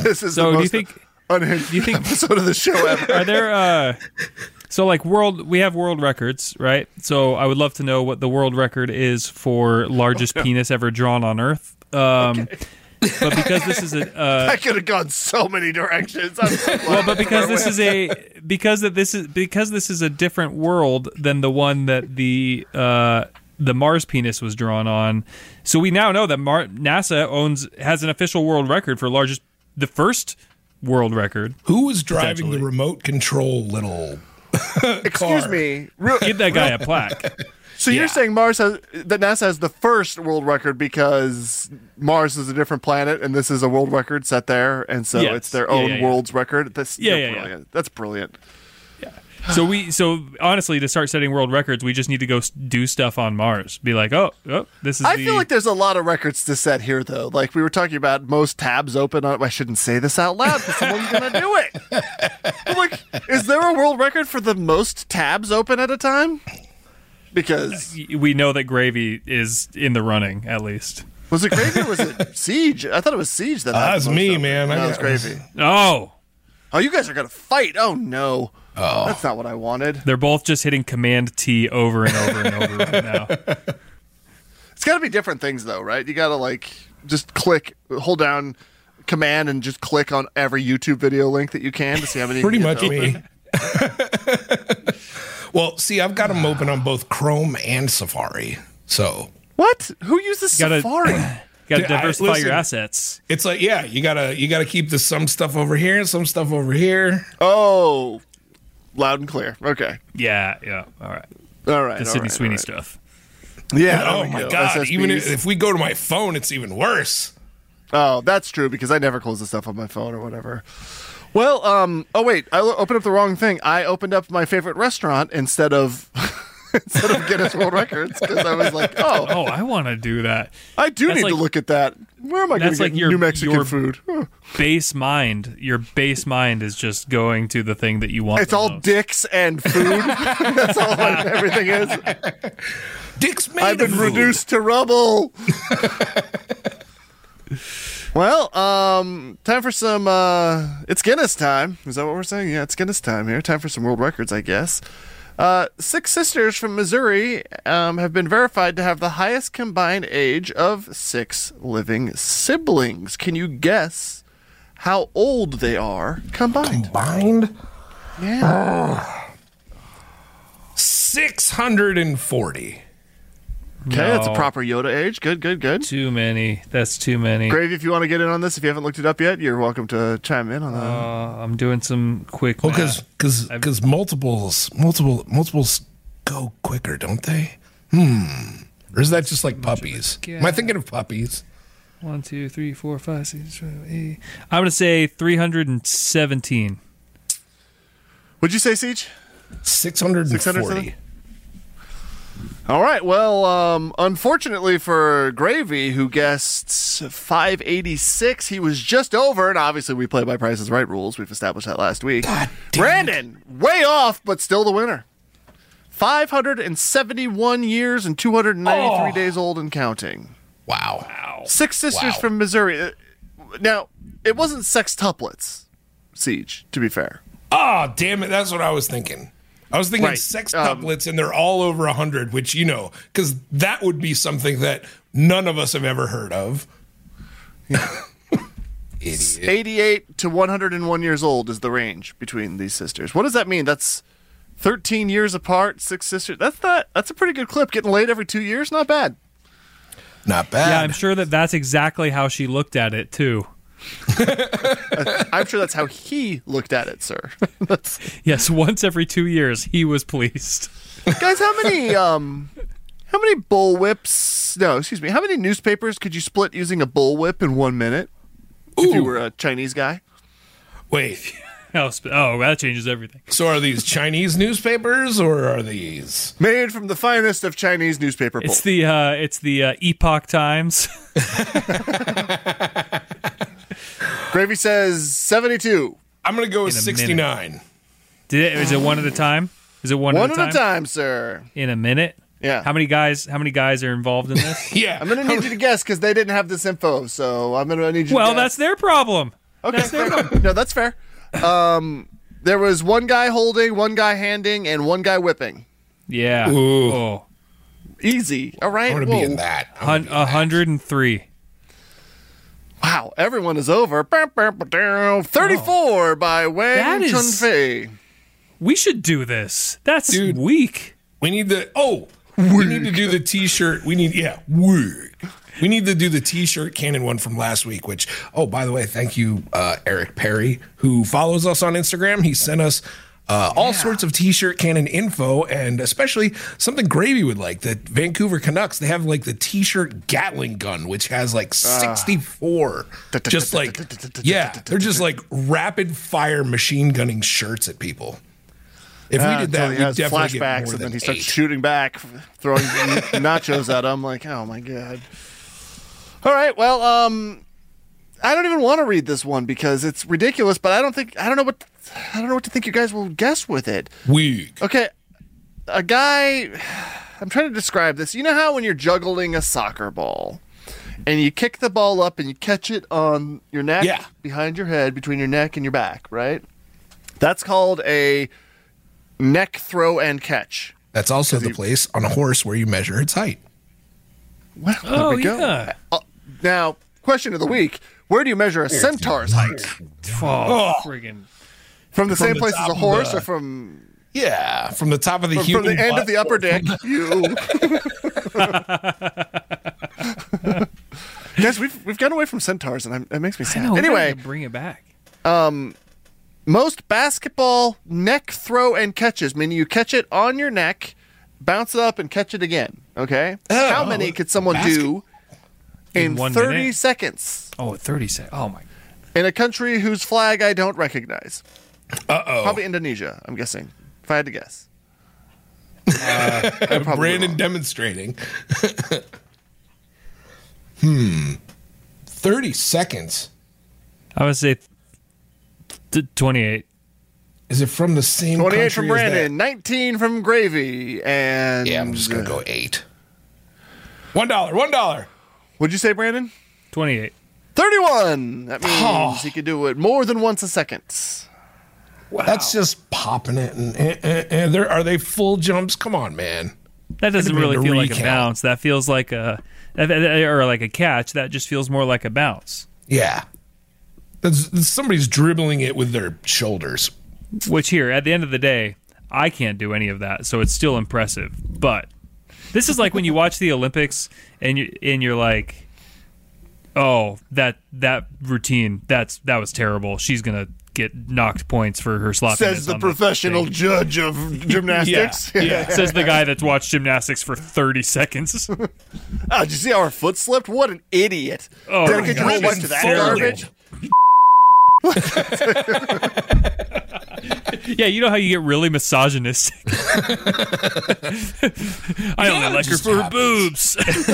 S5: This is
S6: So
S5: the
S6: do you
S5: most
S6: think-
S5: unhinged
S6: do you think-
S5: episode of the show ever.
S6: Are there uh so like world we have world records, right? So I would love to know what the world record is for largest penis ever drawn on Earth. Um
S5: Okay.
S6: But because this is a uh,
S5: I could have gone so many directions. I'm so glad
S6: well, but because
S5: that's
S6: this
S5: where I
S6: is a because that this is because this is a different world than the one that the uh, the Mars penis was drawn on. So we now know that Mar- NASA owns has an official world record for largest the first world record.
S7: Who was driving the
S6: Potentially.
S7: remote control little
S5: went. Excuse
S7: car?
S5: me. Real,
S6: Give that guy a plaque.
S5: so
S7: Yeah.
S5: you're saying Mars has that NASA has the first world record because Mars is a different planet and this is a world record set there, and so
S6: Yes.
S5: it's their
S6: Yeah,
S5: own
S6: yeah, yeah.
S5: world's record. That's
S6: Yeah,
S5: that's
S6: yeah, yeah.
S5: brilliant. That's brilliant.
S6: So we so honestly to start setting world records, we just need to go s- do stuff on Mars. Be like, oh, oh this is.
S5: I
S6: the,
S5: feel like there's a lot of records to set here, though. Like we were talking about most tabs open on. I shouldn't say this out loud because someone's gonna do it. But like, is there a world record for the most tabs open at a time? Because
S6: we know that Gravy is in the running at least.
S5: was it Gravy or was it Siege? I thought it was Siege that.
S7: Uh,
S5: had
S7: that's
S5: the most
S7: me,
S5: open.
S7: man. I
S5: No, it was
S7: got-
S5: Gravy.
S6: Oh.
S5: Oh, you guys are gonna fight. Oh no. Oh, that's not what I wanted.
S6: They're both just hitting Command T over and over and over right now.
S5: It's got to be different things, though, right? You got to like just click, hold down Command, and just click on every YouTube video link that you can to see how many.
S7: Pretty
S5: you
S7: much
S5: get
S7: me.
S5: open.
S7: Well, see, I've got them open on both Chrome and Safari. So
S5: What? Who uses
S6: Gotta-
S5: Safari?
S6: Got to
S7: Dude, I-
S6: diversify
S7: listen.
S6: your assets.
S7: it's like, yeah, you gotta you gotta keep the some stuff over here and some stuff over here.
S5: Oh, loud and clear. Okay.
S6: Yeah, yeah. All right.
S5: All right.
S6: The
S5: all
S6: Sydney
S5: right,
S6: Sweeney
S5: all right.
S6: stuff.
S5: Yeah.
S7: Oh
S5: there we
S7: my
S5: go.
S7: god!
S5: S S Bs.
S7: Even if, if we go to my phone, it's even worse.
S5: Oh, that's true because I never close the stuff on my phone or whatever. Well, um. Oh wait, I lo- opened up the wrong thing. I opened up my favorite restaurant instead of instead of Guinness World Records because I was like, oh,
S6: Oh, I want to do that.
S5: I do
S6: That's
S5: need
S6: like-
S5: to look at that. Where am I going
S6: That's
S5: to
S6: like
S5: get
S6: your-
S5: New Mexican
S6: your-
S5: food? Huh.
S6: Base mind, your base mind is just going to the thing that you want.
S5: It's
S6: the
S5: all
S6: most.
S5: dicks and food. That's all like, everything is.
S7: Dick's made
S5: I've been
S7: of food.
S5: reduced to rubble. Well, um, time for some. Uh, it's Guinness time. Is that what we're saying? Yeah, it's Guinness time here. Time for some world records, I guess. Uh, six sisters from Missouri um, have been verified to have the highest combined age of six living siblings. Can you guess how old they are combined?
S7: Combined
S5: Yeah.
S7: six hundred and forty.
S5: Okay, that's a
S6: No.
S5: proper Yoda age. Good, good, good.
S6: Too many. That's too many.
S5: Gravy, if you want to get in on this, if you haven't looked it up yet, you're welcome to chime in on that.
S6: Uh, I'm doing some quick.
S7: Well,
S6: math.
S7: because because multiples multiple multiples go quicker, don't they? Hmm. Or is that just like puppies? Am I thinking of puppies?
S6: One, two, three, four, five, six, seven, eight. I'm gonna say three hundred seventeen.
S5: Would you say, Siege?
S7: Six hundred and
S5: six hundred
S7: forty.
S5: All right. Well, um, unfortunately for Gravy, who guessed five eighty-six, he was just over, and obviously we play by Price is Right rules. We've established that last week.
S7: God damn
S5: Brandon, way off, but still the winner. five hundred seventy-one years and two hundred ninety-three
S7: Oh.
S5: days old and counting.
S7: Wow.
S5: Six sisters
S7: Wow.
S5: from Missouri. Uh, Now, it wasn't sextuplets, Siege, to be fair.
S7: Oh, damn it. That's what I was thinking. I was thinking
S5: Right.
S7: sextuplets, and they're all over one hundred, which, you know, because that would be something that none of us have ever heard of. Idiot.
S5: eighty-eight to one hundred one years old is the range between these sisters. What does that mean? That's thirteen years apart, six sisters. That's not. That's a pretty good clip. Getting laid every two years, not bad.
S7: Not bad.
S6: Yeah, I'm sure that that's exactly how she looked at it too.
S5: I'm sure that's how he looked at it, sir. That's,
S6: Yes, once every two years, he was pleased.
S5: guys, how many um, how many bullwhips? No, excuse me. How many newspapers could you split using a bullwhip in one minute? If you
S7: Ooh.
S5: were a Chinese guy.
S7: Wait.
S6: Oh, sp- oh, that changes everything.
S7: So are these Chinese newspapers or are these?
S5: Made from the finest of Chinese newspaper
S6: It's
S5: pulp.
S6: the uh, it's the uh, Epoch Times.
S5: Gravy says seventy-two.
S7: I'm going to go with
S6: In a
S7: sixty-nine.
S6: Did it, is it one at a time? Is it one,
S5: One
S6: at a time?
S5: at a time, sir.
S6: In a minute?
S5: Yeah.
S6: How many guys? How many guys are involved in this?
S7: Yeah.
S5: I'm gonna need you to guess because they didn't have this info, so I'm gonna need you.
S6: Well,
S5: to
S6: that's
S5: guess.
S6: their problem.
S5: Okay, fair. No, that's fair. Um, there was one guy holding, one guy handing, and one guy whipping.
S6: Yeah.
S7: Ooh.
S6: Oh.
S5: Easy. All right.
S7: I want to be in that. I wanna
S6: Hun-
S7: be in
S6: one
S7: that.
S6: hundred three.
S5: Wow, everyone is over. thirty-four by Wang
S6: That is-
S5: Chunfei.
S6: We should do this. That's
S7: Dude.
S6: weak.
S7: We need the oh, we need to do the T-shirt. We need yeah, work. We need to do the T-shirt canon one from last week. Which oh, by the way, thank you, uh, Eric Perry, who follows us on Instagram. He sent us uh, all sorts of T-shirt canon info, and especially something Gravy would like. The Vancouver Canucks, they have like the T-shirt Gatling gun, which has like sixty-four. Just like yeah, they're just like rapid fire machine gunning shirts at people. If
S5: Ah,
S7: we did
S5: until
S7: that,
S5: he
S7: we'd
S5: has
S7: definitely get
S5: flashbacks,
S7: more
S5: and
S7: than
S5: then he starts
S7: eight.
S5: shooting back, throwing nachos at him. Like, oh my god! All right, well, um, I don't even want to read this one because it's ridiculous. But I don't think I don't know what I don't know what to think. You guys will guess with it.
S7: Weak.
S5: Okay, a guy. I'm trying to describe this. You know how when you're juggling a soccer ball, and you kick the ball up and you catch it on your neck,
S7: Yeah.
S5: behind your head, between your neck and your back, right? That's called a neck throw and catch.
S7: That's also the place on a horse where you measure its height.
S5: Well, there
S6: Oh,
S5: we go.
S6: yeah.
S5: Uh, now, question of the week: where do you measure a centaur's height?
S6: Oh, friggin'.
S5: From the
S7: From
S5: same
S7: the
S5: place
S7: top
S5: as a
S7: of
S5: horse,
S7: the-
S5: or from
S7: Yeah, from the top of the
S5: from, from
S7: human
S5: the end
S7: butt
S5: of the upper
S7: or
S5: dick?
S7: from-
S5: You guys, we've we've gone away from centaurs, and I'm, it makes me
S6: I
S5: sad.
S6: know, we
S5: Anyway,
S6: gotta bring it back.
S5: most basketball neck throw and catches, meaning you catch it on your neck, bounce it up, and catch it again. Okay,
S7: Oh,
S5: how many could someone
S7: basket-
S5: do in,
S6: In one
S5: thirty
S6: minute?
S5: seconds
S6: Oh, thirty seconds. Oh, my.
S5: in a country whose flag I don't recognize?
S7: Uh-oh.
S5: Probably Indonesia, I'm guessing. If I had to guess. Uh, I'm probably
S7: Brandon
S5: wrong.
S7: demonstrating. hmm. thirty seconds.
S6: I would say th- twenty-eight.
S7: Is it from the same
S5: twenty-eight
S7: country
S5: from
S7: as that?
S5: Brandon, nineteen from Gravy, and
S7: Yeah, I'm just going to go eight. One dollar, one dollar.
S5: What'd you say, Brandon?
S6: twenty-eight.
S5: thirty-one. That means
S7: Oh.
S5: he could do it more than once a second.
S7: That's just popping it. And, and, and there are they full jumps? Come on, man.
S6: That doesn't
S7: Could've
S6: really
S7: been a
S6: feel like a
S7: recount.
S6: bounce. That feels like a, or like a catch. That just feels more like a bounce.
S7: Yeah. That's, that's- somebody's dribbling it with their shoulders.
S6: Which here, at the end of the day, I can't do any of that, so it's still impressive. But this is like when you watch the Olympics and you and you're like, oh, that that routine, that's that was terrible. She's gonna get knocked points for her sloppiness.
S5: Says the
S6: on
S5: professional
S6: thing.
S5: judge of gymnastics.
S7: Yeah, yeah.
S6: Says the guy that's watched gymnastics for thirty seconds.
S5: Oh, did you see how her foot slipped? What an idiot.
S6: Oh,
S5: Dedicate your whole
S6: God.
S5: life to that
S6: Terrible.
S5: garbage?
S6: Yeah, you know how you get really misogynistic. I only like her
S7: just
S6: for her
S7: happens.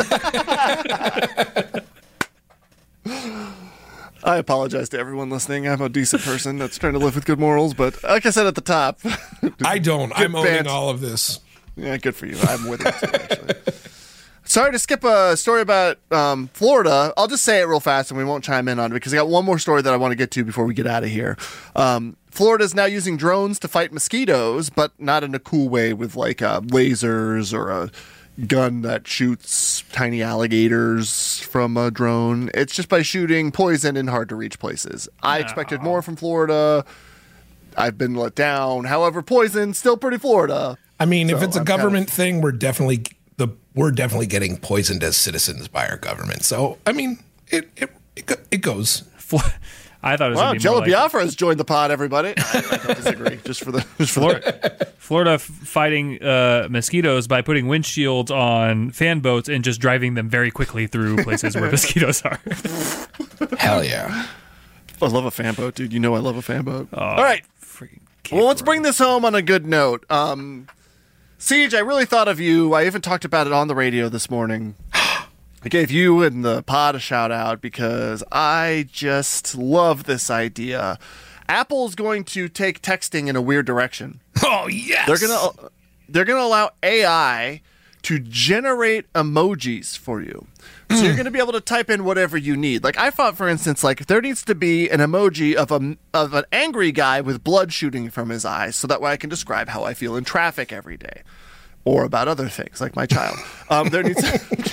S6: boobs.
S5: I apologize to everyone listening. I'm a decent person that's trying to live with good morals, but like I said at the top,
S7: I don't. I'm owning
S5: banned.
S7: all of this.
S5: yeah, good for you. I'm with it too, actually. Sorry to skip a story about um, Florida. I'll just say it real fast and we won't chime in on it because I got one more story that I want to get to before we get out of here. Um, Florida is now using drones to fight mosquitoes, but not in a cool way with like uh, lasers or a gun that shoots tiny alligators from a drone. It's just by shooting poison in hard to reach places. I expected more from Florida. I've been let down. However, poison still pretty Florida.
S7: I mean, if
S5: So
S7: it's a
S5: I'm kind
S7: government thing, we're definitely the we're definitely getting poisoned as citizens by our government. So, I mean, it it it, go- it goes.
S6: I thought it was
S5: Wow,
S6: gonna be
S5: Jello
S6: more like
S5: Biafra has joined the pod, everybody. I, I don't disagree. Just for the just for the
S6: Florida, Florida f- fighting uh, mosquitoes by putting windshields on fan boats and just driving them very quickly through places where mosquitoes are.
S7: Hell yeah.
S5: I love a fan boat, dude. You know I love a fan boat.
S6: Oh,
S5: All right.
S6: Freaking
S5: Well, let's bring this home on a good note. Um, Siege, I really thought of you. I even talked about it on the radio this morning. I gave you and the pod a shout out because I just love this idea. Apple's going to take texting in a weird direction.
S7: Oh yes.
S5: They're gonna they're gonna allow A I to generate emojis for you. So you're going to be able to type in whatever you need. Like I thought, for instance, like there needs to be an emoji of a of an angry guy with blood shooting from his eyes, so that way I can describe how I feel in traffic every day, or about other things like my child. Um, there needs.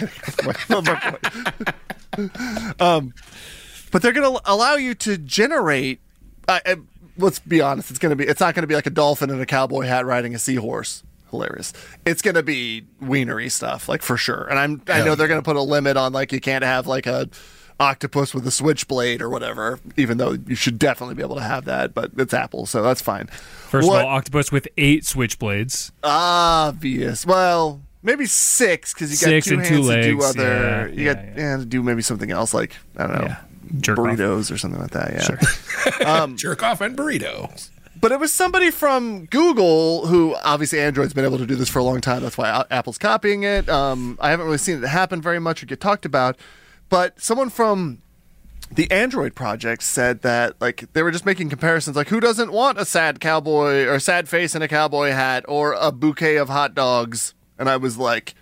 S5: um, but they're going to allow you to generate. Uh, uh, let's be honest. It's going to be. It's not going to be like a dolphin in a cowboy hat riding a seahorse. Hilarious. It's going to be wienery stuff, like for sure. And I'm, I know they're going to put a limit on, like, you can't have like a octopus with a switchblade or whatever, even though you should definitely be able to have that, but it's Apple, so that's fine.
S6: First what, of all, octopus with eight switchblades.
S5: Obvious. Well, maybe six, because you got
S6: six
S5: two
S6: and
S5: hands
S6: two legs.
S5: to do other,
S6: yeah,
S5: you
S6: yeah,
S5: got
S6: yeah.
S5: yeah, to do maybe something else, like, I don't know,
S6: yeah. Jerk
S5: burritos
S6: off.
S5: or something like that, yeah.
S6: Sure.
S7: um, Jerk off and burritos.
S5: But it was somebody from Google who, obviously Android's been able to do this for a long time. That's why Apple's copying it. Um, I haven't really seen it happen very much or get talked about. But someone from the Android project said that, like, they were just making comparisons. Like, who doesn't want a sad cowboy or sad face in a cowboy hat or a bouquet of hot dogs? And I was like,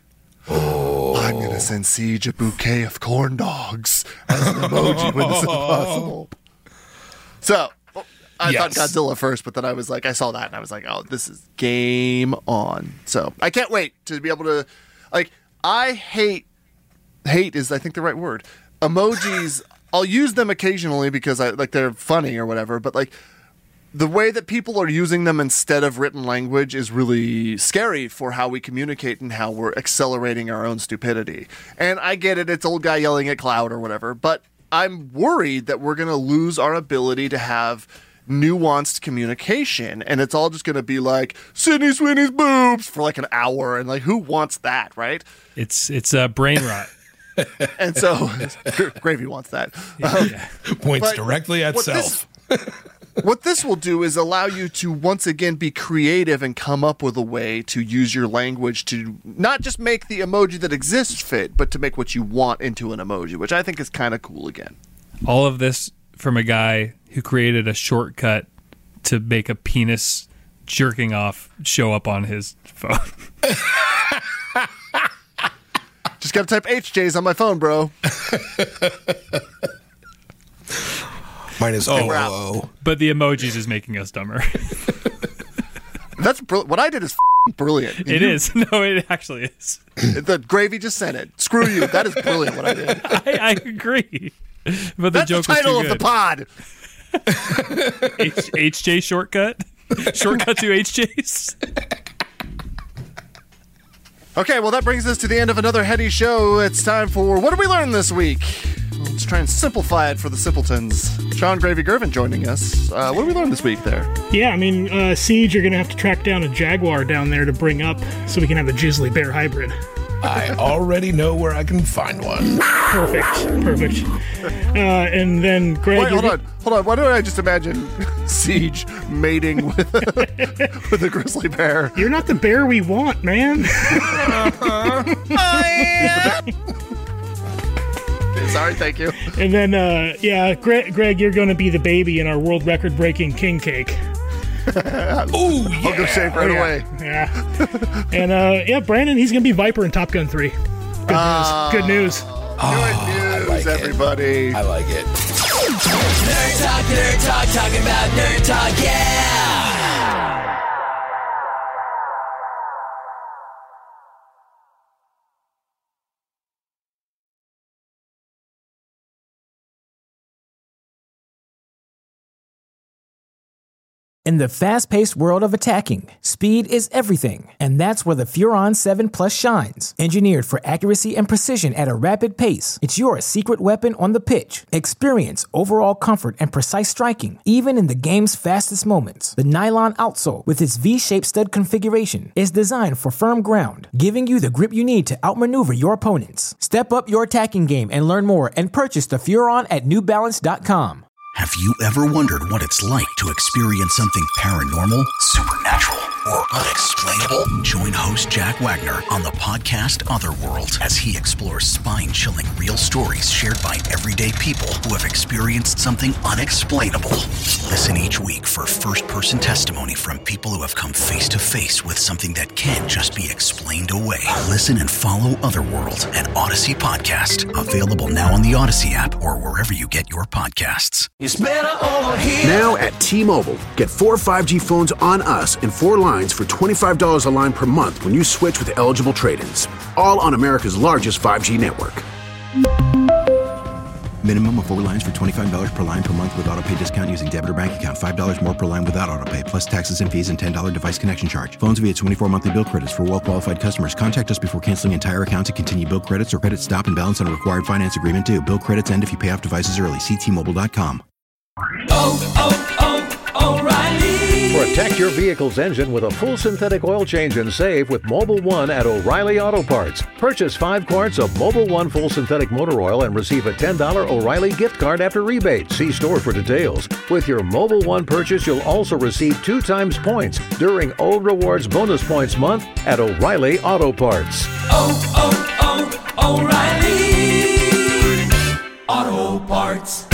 S5: oh, I'm going to send Siege a bouquet of corn dogs as an emoji when this is possible. So... I
S7: yes.
S5: thought Godzilla first, but then I was like, I saw that and I was like, oh, this is game on. So I can't wait to be able to, like, I hate, hate is I think the right word. Emojis, I'll use them occasionally because I like they're funny or whatever, but like the way that people are using them instead of written language is really scary for how we communicate and how we're accelerating our own stupidity. And I get it, it's old guy yelling at cloud or whatever, but I'm worried that we're going to lose our ability to have nuanced communication, and it's all just going to be like Sydney Sweeney's boobs for like an hour, and like who wants that, right?
S6: It's it's uh, brain rot.
S5: And so Gravy wants that. Um,
S6: yeah.
S7: Points directly at
S5: what
S7: self.
S5: This, what this will do is allow you to once again be creative and come up with a way to use your language to not just make the emoji that exists fit, but to make what you want into an emoji, which I think is kind of cool again.
S6: All of this from a guy who created a shortcut to make a penis jerking off show up on his phone.
S5: Just gotta type H Js on my phone, bro.
S7: Mine is oh, oh,
S6: but the emojis is making us dumber.
S5: That's br- what I did is f- brilliant.
S6: It
S5: you,
S6: is. No, it actually is.
S5: The Gravy just sent it. Screw you. That is brilliant what I did.
S6: I, I agree. But the
S5: That's
S6: joke
S5: the title
S6: was too
S5: of the pod.
S6: H- HJ shortcut? Shortcut to H Js?
S5: Okay, well, that brings us to the end of another heady show. It's time for What Did We Learn This Week? Let's try and simplify it for the simpletons. Sean Gravy Gervin joining us. Uh, what did we learn this week there?
S10: Yeah, I mean, uh, Siege, you're going to have to track down a Jaguar down there to bring up so we can have a Grizzly Bear hybrid.
S7: I already know where I can find one.
S10: Perfect, perfect. Uh, and then Greg...
S5: Wait, hold on, hold on. Why don't I just imagine Siege mating with a, with a grizzly bear?
S10: You're not the bear we want, man.
S5: Uh-huh. I am. Sorry, thank you.
S10: And then, uh, yeah, Greg, Greg, you're going to be the baby in our world record-breaking king cake.
S7: Ooh, yeah.
S5: I'll go shave right
S10: oh, yeah.
S5: away.
S10: Yeah. And, uh, yeah, Brandon, he's going to be Viper in Top Gun three. Good
S5: uh,
S10: news. Good news.
S5: Oh, Good news,
S7: like
S5: everybody.
S7: It. I like it.
S1: Nerd Talk, Nerd Talk, talking about Nerd Talk, yeah!
S11: In the fast-paced world of attacking, speed is everything, and that's where the Furon seven Plus shines. Engineered for accuracy and precision at a rapid pace, it's your secret weapon on the pitch. Experience overall comfort and precise striking, even in the game's fastest moments. The nylon outsole, with its V-shaped stud configuration, is designed for firm ground, giving you the grip you need to outmaneuver your opponents. Step up your attacking game and learn more and purchase the Furon at New Balance dot com.
S4: Have you ever wondered what it's like to experience something paranormal, supernatural, or unexplainable? Join host Jack Wagner on the podcast Otherworld as he explores spine-chilling real stories shared by everyday people who have experienced something unexplainable. Listen each week for first-person testimony from people who have come face-to-face with something that can't just be explained away. Listen and follow Otherworld, an Odyssey podcast. Available now on the Odyssey app or wherever you get your podcasts.
S1: It's better over here.
S2: Now at T-Mobile, get four five G phones on us and four lines for twenty-five dollars a line per month when you switch with eligible trade-ins. All on America's largest five G network.
S3: Minimum of four lines for twenty-five dollars per line per month with auto pay discount using debit or bank account. five dollars more per line without auto pay, plus taxes and fees and ten dollars device connection charge. Phones via twenty-four monthly bill credits for well-qualified customers. Contact us before canceling entire account to continue bill credits or credit stop and balance on a required finance agreement due. Bill credits end if you pay off devices early. See T Mobile dot com.
S1: Oh, oh, oh, O'Reilly.
S12: Protect your vehicle's engine with a full synthetic oil change and save with Mobil one at O'Reilly Auto Parts. Purchase five quarts of Mobil one full synthetic motor oil and receive a ten dollars O'Reilly gift card after rebate. See store for details. With your Mobil one purchase, you'll also receive two times points during O Rewards Bonus Points Month at O'Reilly Auto Parts.
S1: Oh, oh, oh, O'Reilly Auto Parts.